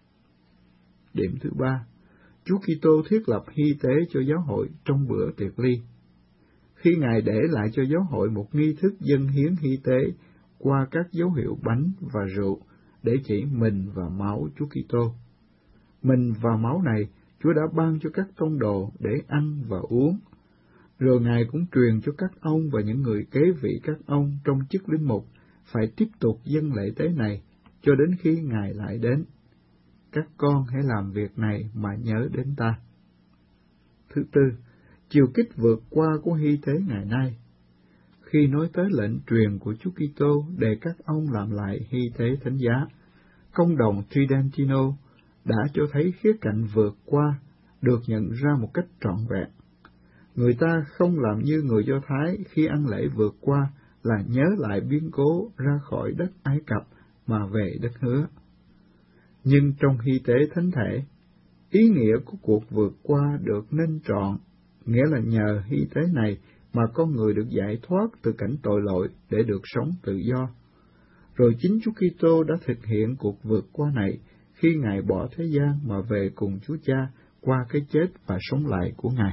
Điểm thứ ba, Chúa Kitô thiết lập hy tế cho giáo hội trong bữa tiệc ly. Khi Ngài để lại cho giáo hội một nghi thức dâng hiến hy tế qua các dấu hiệu bánh và rượu để chỉ mình và máu Chúa Kitô. Mình và máu này Chúa đã ban cho các tông đồ để ăn và uống. Rồi Ngài cũng truyền cho các ông và những người kế vị các ông trong chức linh mục phải tiếp tục dâng lễ tế này cho đến khi Ngài lại đến. Các con hãy làm việc này mà nhớ đến ta. Thứ tư, chiều kích vượt qua của hy tế ngày nay. Khi nói tới lệnh truyền của Chúa Kitô để các ông làm lại hy tế thánh giá, công đồng Tridentino đã cho thấy khía cạnh vượt qua được nhận ra một cách trọn vẹn. Người ta không làm như người Do Thái khi ăn lễ vượt qua là nhớ lại biến cố ra khỏi đất Ai Cập mà về đất hứa. Nhưng trong hy tế thánh thể, ý nghĩa của cuộc vượt qua được nên trọn, nghĩa là nhờ hy tế này mà con người được giải thoát từ cảnh tội lỗi để được sống tự do. Rồi chính Chúa Kitô đã thực hiện cuộc vượt qua này khi Ngài bỏ thế gian mà về cùng Chúa Cha qua cái chết và sống lại của Ngài.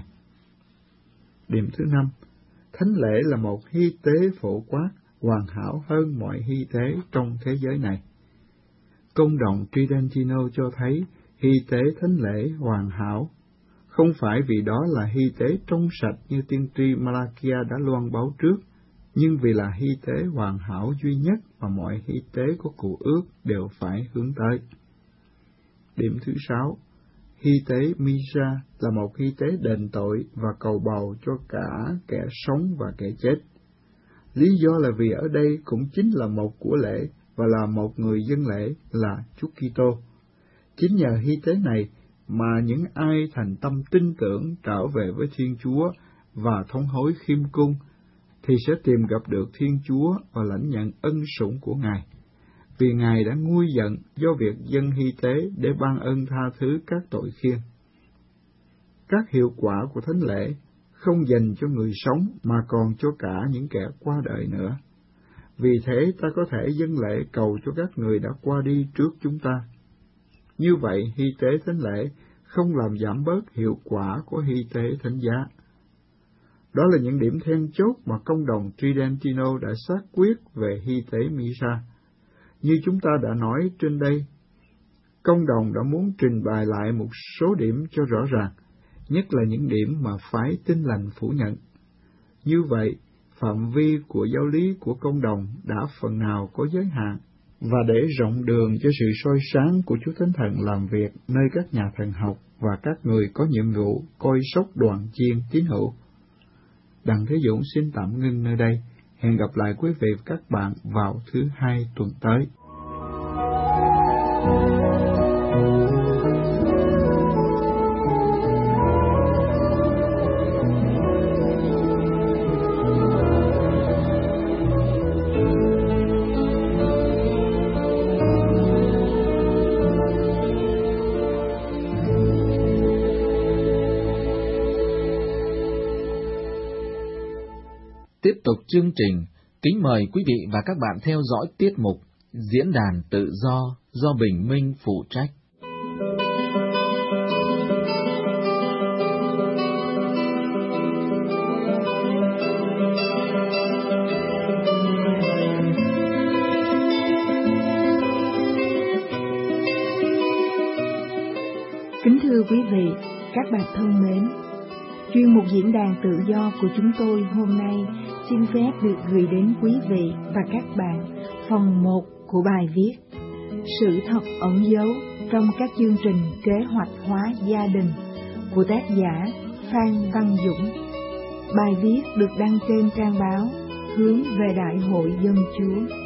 Điểm thứ năm, thánh lễ là một hy tế phổ quát, hoàn hảo hơn mọi hy tế trong thế giới này. Công đồng Tridentino cho thấy hy tế thánh lễ hoàn hảo, không phải vì đó là hy tế trong sạch như tiên tri Malakia đã loan báo trước, nhưng vì là hy tế hoàn hảo duy nhất mà mọi hy tế của cựu ước đều phải hướng tới. Điểm thứ sáu, hy tế Misa là một hy tế đền tội và cầu bầu cho cả kẻ sống và kẻ chết. Lý do là vì ở đây cũng chính là một của lễ và là một người dâng lễ là Chúa Kitô. Chính nhờ hy tế này mà những ai thành tâm tin tưởng trở về với Thiên Chúa và thống hối khiêm cung thì sẽ tìm gặp được Thiên Chúa và lãnh nhận ân sủng của Ngài, vì Ngài đã nguôi giận do việc dâng hy tế để ban ơn tha thứ các tội khiên. Các hiệu quả của thánh lễ không dành cho người sống mà còn cho cả những kẻ qua đời nữa. Vì thế ta có thể dâng lễ cầu cho các người đã qua đi trước chúng ta. Như vậy, hy tế thánh lễ không làm giảm bớt hiệu quả của hy tế thánh giá. Đó là những điểm then chốt mà công đồng Tridentino đã xác quyết về hy tế Misa. Như chúng ta đã nói trên đây, công đồng đã muốn trình bày lại một số điểm cho rõ ràng, nhất là những điểm mà phái Tin Lành phủ nhận. Như vậy, phạm vi của giáo lý của công đồng đã phần nào có giới hạn, và để rộng đường cho sự soi sáng của Chúa Thánh Thần làm việc nơi các nhà thần học và các người có nhiệm vụ coi sóc đoàn chiên tín hữu. Đặng Thế Dũng xin tạm ngưng nơi đây. Hẹn gặp lại quý vị và các bạn vào thứ Hai tuần tới. Tiếp tục chương trình, kính mời quý vị và các bạn theo dõi tiết mục Diễn đàn tự do Bình Minh phụ trách. Kính thưa quý vị, các bạn thân mến, chuyên mục Diễn đàn tự do của chúng tôi hôm nay xin phép được gửi đến quý vị và các bạn phần 1 của bài viết Sự thật ẩn giấu trong các chương trình kế hoạch hóa gia đình của tác giả Phan Văn Dũng. Bài viết được đăng trên trang báo Hướng về Đại hội Dân Chúa.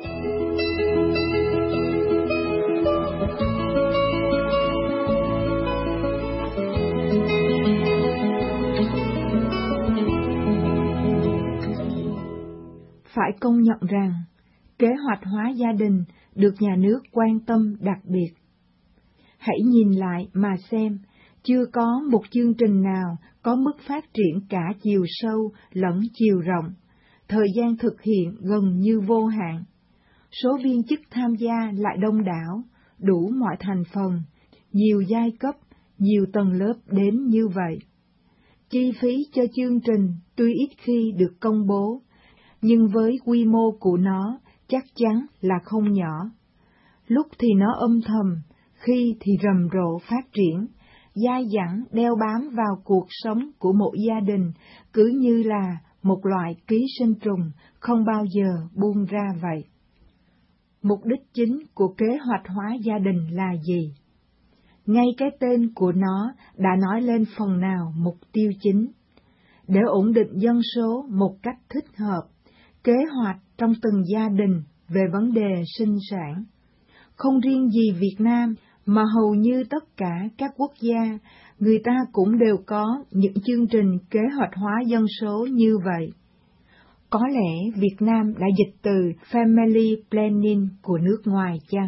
Phải công nhận rằng, kế hoạch hóa gia đình được nhà nước quan tâm đặc biệt. Hãy nhìn lại mà xem, chưa có một chương trình nào có mức phát triển cả chiều sâu lẫn chiều rộng, thời gian thực hiện gần như vô hạn. Số viên chức tham gia lại đông đảo, đủ mọi thành phần, nhiều giai cấp, nhiều tầng lớp đến như vậy. Chi phí cho chương trình tuy ít khi được công bố, nhưng với quy mô của nó chắc chắn là không nhỏ. Lúc thì nó âm thầm, khi thì rầm rộ phát triển, dai dẳng đeo bám vào cuộc sống của mỗi gia đình, cứ như là một loại ký sinh trùng không bao giờ buông ra vậy. Mục đích chính của kế hoạch hóa gia đình là gì? Ngay cái tên của nó đã nói lên phần nào mục tiêu chính. Để ổn định dân số một cách thích hợp, kế hoạch trong từng gia đình về vấn đề sinh sản. Không riêng gì Việt Nam, mà hầu như tất cả các quốc gia, người ta cũng đều có những chương trình kế hoạch hóa dân số như vậy. Có lẽ Việt Nam đã dịch từ Family Planning của nước ngoài chăng?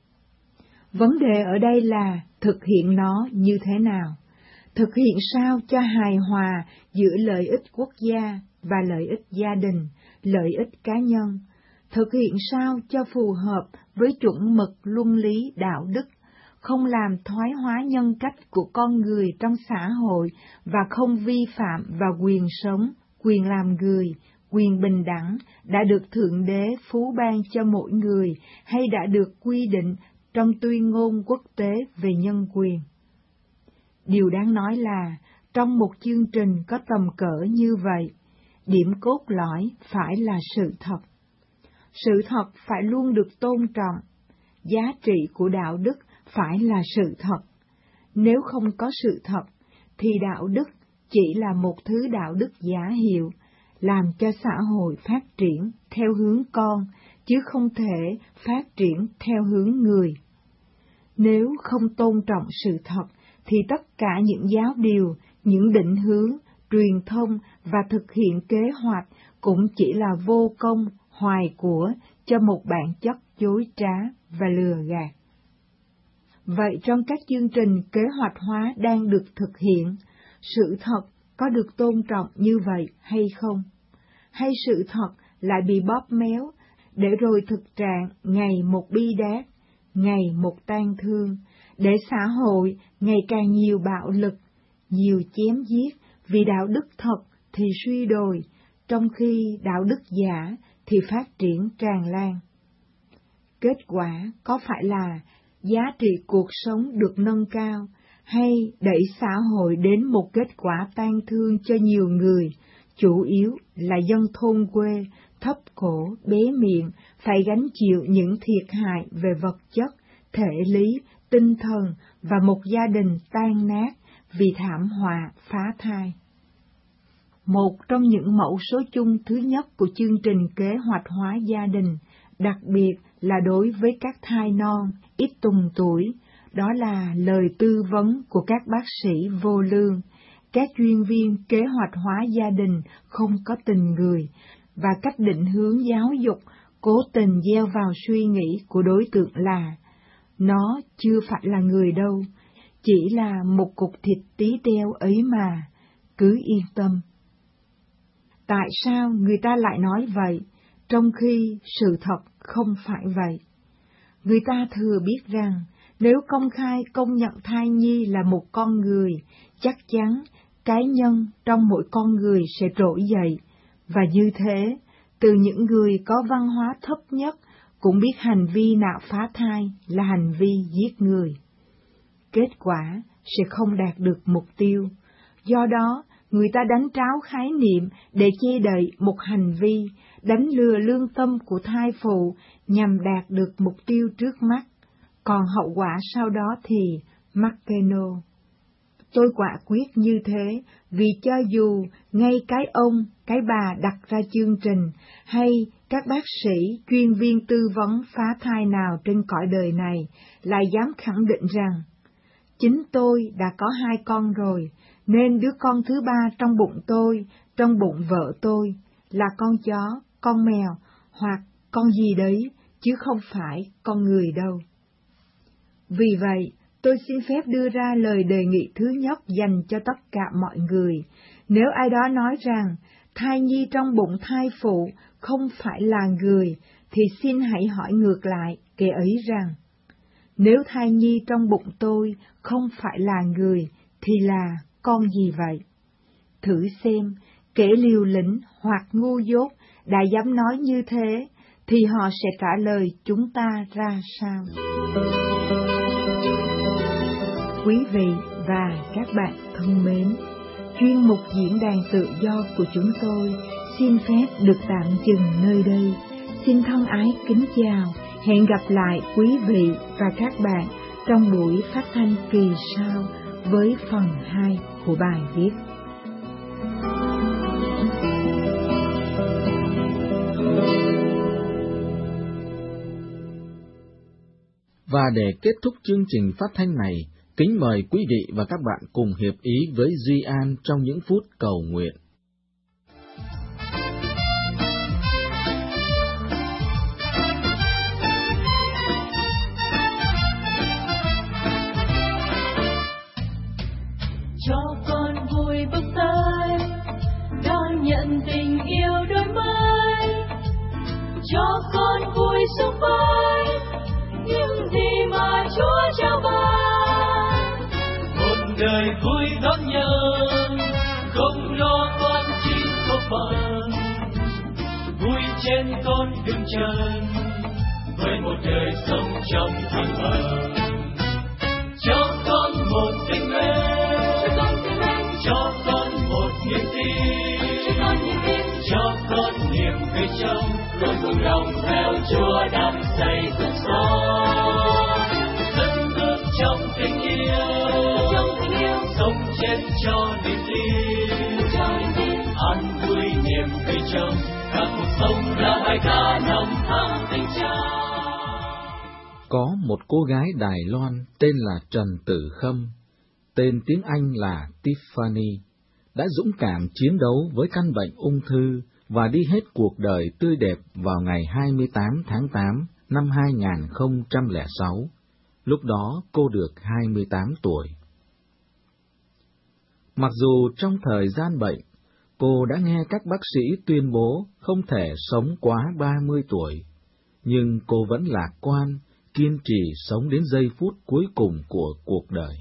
Vấn đề ở đây là thực hiện nó như thế nào? Thực hiện sao cho hài hòa giữa lợi ích quốc gia và lợi ích gia đình, lợi ích cá nhân? Thực hiện sao cho phù hợp với chuẩn mực luân lý đạo đức, không làm thoái hóa nhân cách của con người trong xã hội và không vi phạm vào quyền sống, quyền làm người, quyền bình đẳng đã được Thượng Đế phú ban cho mỗi người hay đã được quy định trong tuyên ngôn quốc tế về nhân quyền. Điều đáng nói là, trong một chương trình có tầm cỡ như vậy, điểm cốt lõi phải là sự thật. Sự thật phải luôn được tôn trọng, giá trị của đạo đức phải là sự thật. Nếu không có sự thật, thì đạo đức chỉ là một thứ đạo đức giả hiệu, làm cho xã hội phát triển theo hướng con, chứ không thể phát triển theo hướng người. Nếu không tôn trọng sự thật, thì tất cả những giáo điều, những định hướng, truyền thông và thực hiện kế hoạch cũng chỉ là vô công, hoài của cho một bản chất dối trá và lừa gạt. Vậy trong các chương trình kế hoạch hóa đang được thực hiện, sự thật có được tôn trọng như vậy hay không? Hay sự thật lại bị bóp méo, để rồi thực trạng ngày một bi đát, ngày một tang thương, để xã hội ngày càng nhiều bạo lực, nhiều chém giết, vì đạo đức thật thì suy đồi, trong khi đạo đức giả thì phát triển tràn lan. Kết quả có phải là giá trị cuộc sống được nâng cao, hay đẩy xã hội đến một kết quả tang thương cho nhiều người, chủ yếu là dân thôn quê, thấp cổ, bé miệng, phải gánh chịu những thiệt hại về vật chất, thể lý, tinh thần và một gia đình tan nát vì thảm họa phá thai. Một trong những mẫu số chung thứ nhất của chương trình kế hoạch hóa gia đình, đặc biệt là đối với các thai non, ít tuần tuổi, đó là lời tư vấn của các bác sĩ vô lương, các chuyên viên kế hoạch hóa gia đình không có tình người, và cách định hướng giáo dục cố tình gieo vào suy nghĩ của đối tượng là nó chưa phải là người đâu, chỉ là một cục thịt tí teo ấy mà, cứ yên tâm. Tại sao người ta lại nói vậy, trong khi sự thật không phải vậy? Người ta thừa biết rằng, nếu công khai công nhận thai nhi là một con người, chắc chắn cái nhân trong mỗi con người sẽ trỗi dậy, và như thế, từ những người có văn hóa thấp nhất cũng biết hành vi nạo phá thai là hành vi giết người. Kết quả sẽ không đạt được mục tiêu, do đó người ta đánh tráo khái niệm để che đậy một hành vi, đánh lừa lương tâm của thai phụ nhằm đạt được mục tiêu trước mắt, còn hậu quả sau đó thì mắc cây nô. Tôi quả quyết như thế, vì cho dù ngay cái ông, cái bà đặt ra chương trình, hay các bác sĩ, chuyên viên tư vấn phá thai nào trên cõi đời này, lại dám khẳng định rằng, chính tôi đã có 2 con rồi, nên đứa con thứ 3 trong bụng tôi, trong bụng vợ tôi, là con chó, con mèo, hoặc con gì đấy, chứ không phải con người đâu. Vì vậy, tôi xin phép đưa ra lời đề nghị thứ nhất dành cho tất cả mọi người. Nếu ai đó nói rằng thai nhi trong bụng thai phụ không phải là người, thì xin hãy hỏi ngược lại kẻ ấy rằng, nếu thai nhi trong bụng tôi không phải là người, thì là con gì vậy? Thử xem, kẻ liều lĩnh hoặc ngu dốt đã dám nói như thế, thì họ sẽ trả lời chúng ta ra sao? Quý vị và các bạn thân mến, chuyên mục diễn đàn tự do của chúng tôi xin phép được tạm dừng nơi đây. Xin thân ái kính chào, hẹn gặp lại quý vị và các bạn trong buổi phát thanh kỳ sau với phần 2 của bài viết. Và để kết thúc chương trình phát thanh này, kính mời quý vị và các bạn cùng hiệp ý với Duy An trong những phút cầu nguyện. Cho con vui bước tới, đón nhận tình yêu đôi mới. Cho con vui sống với những gì mà Chúa trao ban. Một đời vui đón nhận, không lo toan chi có phần. Vui trên con đường trần, với một đời sống trong thăng bằng. Cho con một tình mến, cho con một niềm tin, cho con niềm cây trong, luôn cùng lòng theo Chúa đắm say cuộc sống. Dẫn bước trong tình yêu, sống chết cho niềm tin, an vui niềm cây trong, cả cuộc sống là bài ca năm tháng tình cha. Có một cô gái Đài Loan tên là Trần Tử Khâm, tên tiếng Anh là Tiffany, đã dũng cảm chiến đấu với căn bệnh ung thư và đi hết cuộc đời tươi đẹp vào ngày 28 tháng 8 năm 2006. Lúc đó cô được 28 tuổi. Mặc dù trong thời gian bệnh, cô đã nghe các bác sĩ tuyên bố không thể sống quá 30 tuổi, nhưng cô vẫn lạc quan, kiên trì sống đến giây phút cuối cùng của cuộc đời.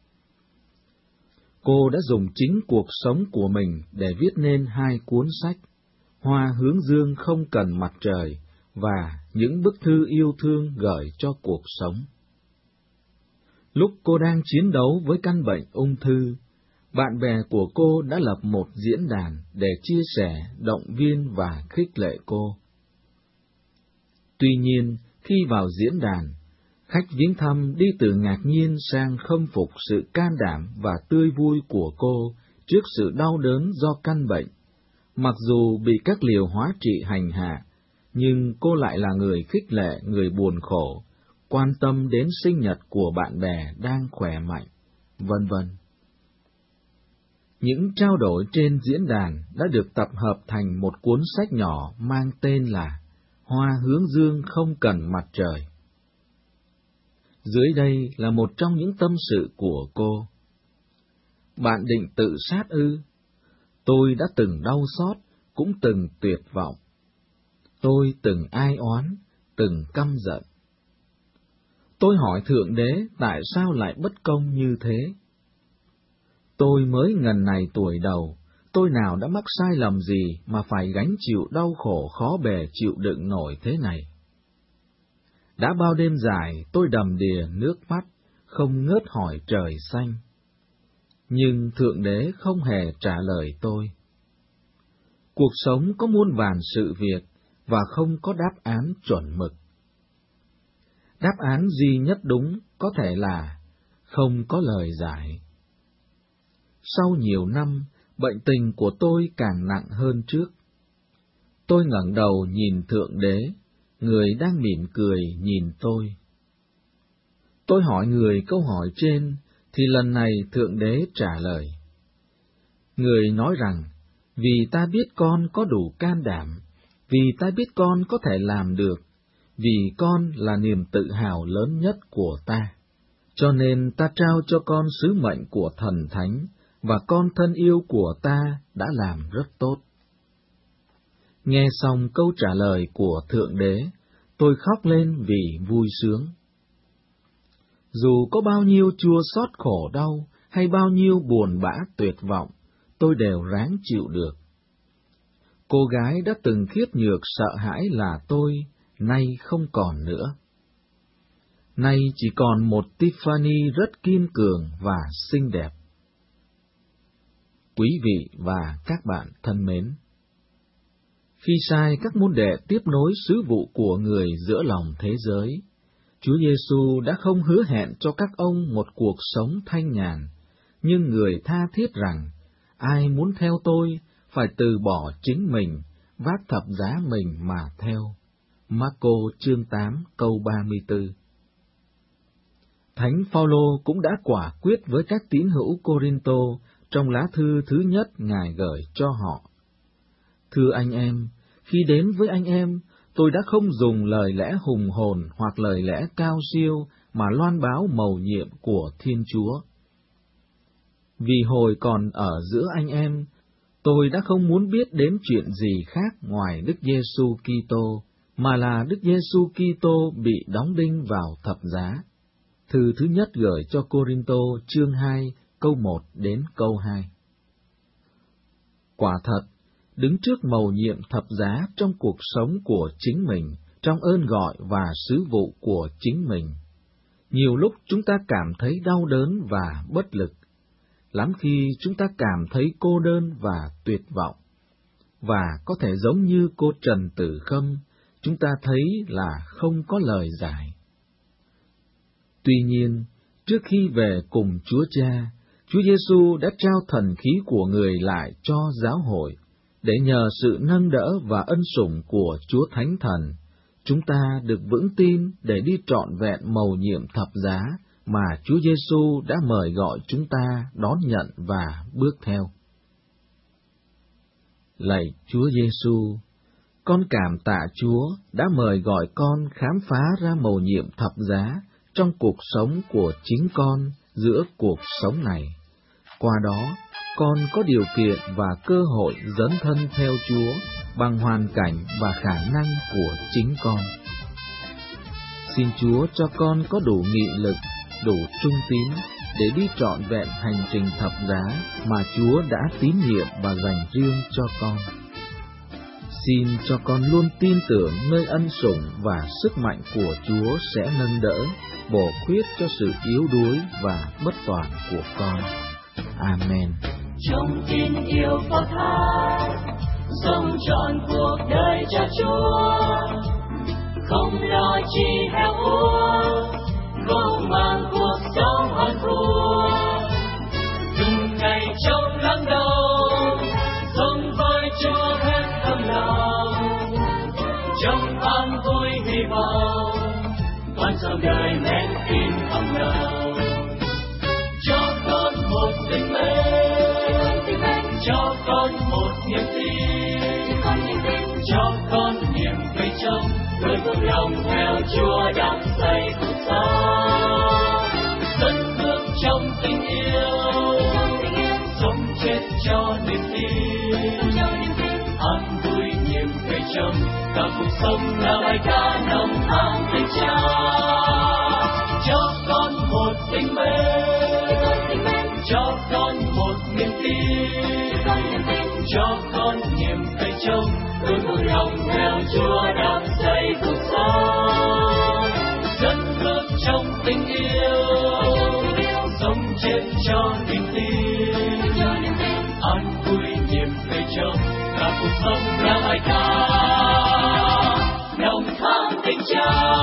Cô đã dùng chính cuộc sống của mình để viết nên 2 cuốn sách, Hoa hướng dương không cần mặt trời và Những bức thư yêu thương gửi cho cuộc sống. Lúc cô đang chiến đấu với căn bệnh ung thư, bạn bè của cô đã lập một diễn đàn để chia sẻ, động viên và khích lệ cô. Tuy nhiên, khi vào diễn đàn, khách viếng thăm đi từ ngạc nhiên sang khâm phục sự can đảm và tươi vui của cô trước sự đau đớn do căn bệnh. Mặc dù bị các liều hóa trị hành hạ, nhưng cô lại là người khích lệ người buồn khổ, quan tâm đến sinh nhật của bạn bè đang khỏe mạnh, vân vân. Những trao đổi trên diễn đàn đã được tập hợp thành một cuốn sách nhỏ mang tên là Hoa hướng dương không cần mặt trời. Dưới đây là một trong những tâm sự của cô. Bạn định tự sát ư? Tôi đã từng đau xót, cũng từng tuyệt vọng. Tôi từng ai oán, từng căm giận. Tôi hỏi Thượng Đế tại sao lại bất công như thế? Tôi mới ngần này tuổi đầu, tôi nào đã mắc sai lầm gì mà phải gánh chịu đau khổ khó bề chịu đựng nổi thế này? Đã bao đêm dài tôi đầm đìa nước mắt, không ngớt hỏi trời xanh. Nhưng Thượng Đế không hề trả lời tôi. Cuộc sống có muôn vàn sự việc và không có đáp án chuẩn mực. Đáp án duy nhất đúng có thể là không có lời giải. Sau nhiều năm, bệnh tình của tôi càng nặng hơn trước. Tôi ngẩng đầu nhìn Thượng Đế, người đang mỉm cười nhìn tôi. Tôi hỏi người câu hỏi trên, thì lần này Thượng Đế trả lời. Người nói rằng, vì ta biết con có đủ can đảm, vì ta biết con có thể làm được, vì con là niềm tự hào lớn nhất của ta, cho nên ta trao cho con sứ mệnh của thần thánh, và con thân yêu của ta đã làm rất tốt. Nghe xong câu trả lời của Thượng Đế, tôi khóc lên vì vui sướng. Dù có bao nhiêu chua xót khổ đau, hay bao nhiêu buồn bã tuyệt vọng, tôi đều ráng chịu được. Cô gái đã từng khiếp nhược sợ hãi là tôi, nay không còn nữa. Nay chỉ còn một Tiffany rất kiên cường và xinh đẹp. Quý vị và các bạn thân mến, khi sai các môn đệ tiếp nối sứ vụ của người giữa lòng thế giới, Chúa Giêsu đã không hứa hẹn cho các ông một cuộc sống thanh nhàn, nhưng người tha thiết rằng, ai muốn theo tôi phải từ bỏ chính mình, vác thập giá mình mà theo. Marco chương 8 câu 34. Thánh Phaolô cũng đã quả quyết với các tín hữu Cô-rinh-tô trong lá thư thứ nhất Ngài gửi cho họ. Thưa anh em, khi đến với anh em, tôi đã không dùng lời lẽ hùng hồn hoặc lời lẽ cao siêu mà loan báo mầu nhiệm của Thiên Chúa. Vì hồi còn ở giữa anh em, tôi đã không muốn biết đến chuyện gì khác ngoài Đức Giêsu Kitô, mà là Đức Giêsu Kitô bị đóng đinh vào thập giá. Thư thứ nhất gửi cho Cô-rinh-tô chương 2 câu 1 đến câu 2. Quả thật, đứng trước mầu nhiệm thập giá trong cuộc sống của chính mình, trong ơn gọi và sứ vụ của chính mình, nhiều lúc chúng ta cảm thấy đau đớn và bất lực, lắm khi chúng ta cảm thấy cô đơn và tuyệt vọng, và có thể giống như cô Trần Tử Khâm, chúng ta thấy là không có lời giải. Tuy nhiên, trước khi về cùng Chúa Cha, Chúa Giêsu đã trao thần khí của Người lại cho giáo hội, để nhờ sự nâng đỡ và ân sủng của Chúa Thánh Thần, chúng ta được vững tin để đi trọn vẹn mầu nhiệm thập giá mà Chúa Giêsu đã mời gọi chúng ta đón nhận và bước theo. Lạy Chúa Giêsu, con cảm tạ Chúa đã mời gọi con khám phá ra mầu nhiệm thập giá trong cuộc sống của chính con giữa cuộc sống này. Qua đó, con có điều kiện và cơ hội dấn thân theo Chúa bằng hoàn cảnh và khả năng của chính con. Xin Chúa cho con có đủ nghị lực, đủ trung tín để đi trọn vẹn hành trình thập giá mà Chúa đã tín nhiệm và dành riêng cho con. Xin cho con luôn tin tưởng nơi ân sủng và sức mạnh của Chúa sẽ nâng đỡ, bổ khuyết cho sự yếu đuối và bất toàn của con. Amen. Trong tin yêu có tha, sống trọn cuộc đời cho Chúa, không lo chi heo úa, không mang cuộc sống hơn thua. Từng ngày trong lắng đau, sống với Chúa hết tâm lòng, trong an vui hy vọng, con dòng đời men tin thầm lòng. Cho con một tình mến, cho con một niềm tin, cho con niềm cây trồng, luôn vui lòng theo Chúa đắm say cuộc sống. Dân bước trong tình yêu, sống chết cho niềm tin, an vui niềm cây trồng, cả cuộc sống là bài ca năm tháng tình cha. Cho con một tình mến, cho con một niềm tin, cho con niềm cây trồng, luôn vui lòng theo Chúa đắm say cuộc sống. Dân bước trong tình yêu, sống chết cho niềm tin, an vui niềm cây trồng, cả cuộc sống là bài ca năm tháng tình cha.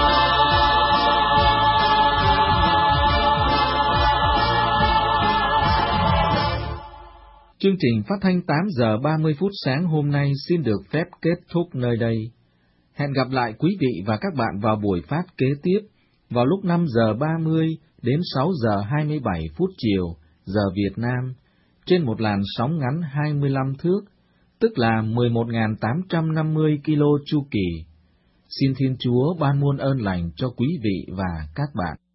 Chương trình phát thanh 8 giờ 30 phút sáng hôm nay xin được phép kết thúc nơi đây. Hẹn gặp lại quý vị và các bạn vào buổi phát kế tiếp vào lúc 5 giờ 30 đến 6 giờ 27 phút chiều giờ Việt Nam trên một làn sóng ngắn 25 thước, tức là 11.850 kilo chu kỳ. Xin Thiên Chúa ban muôn ơn lành cho quý vị và các bạn.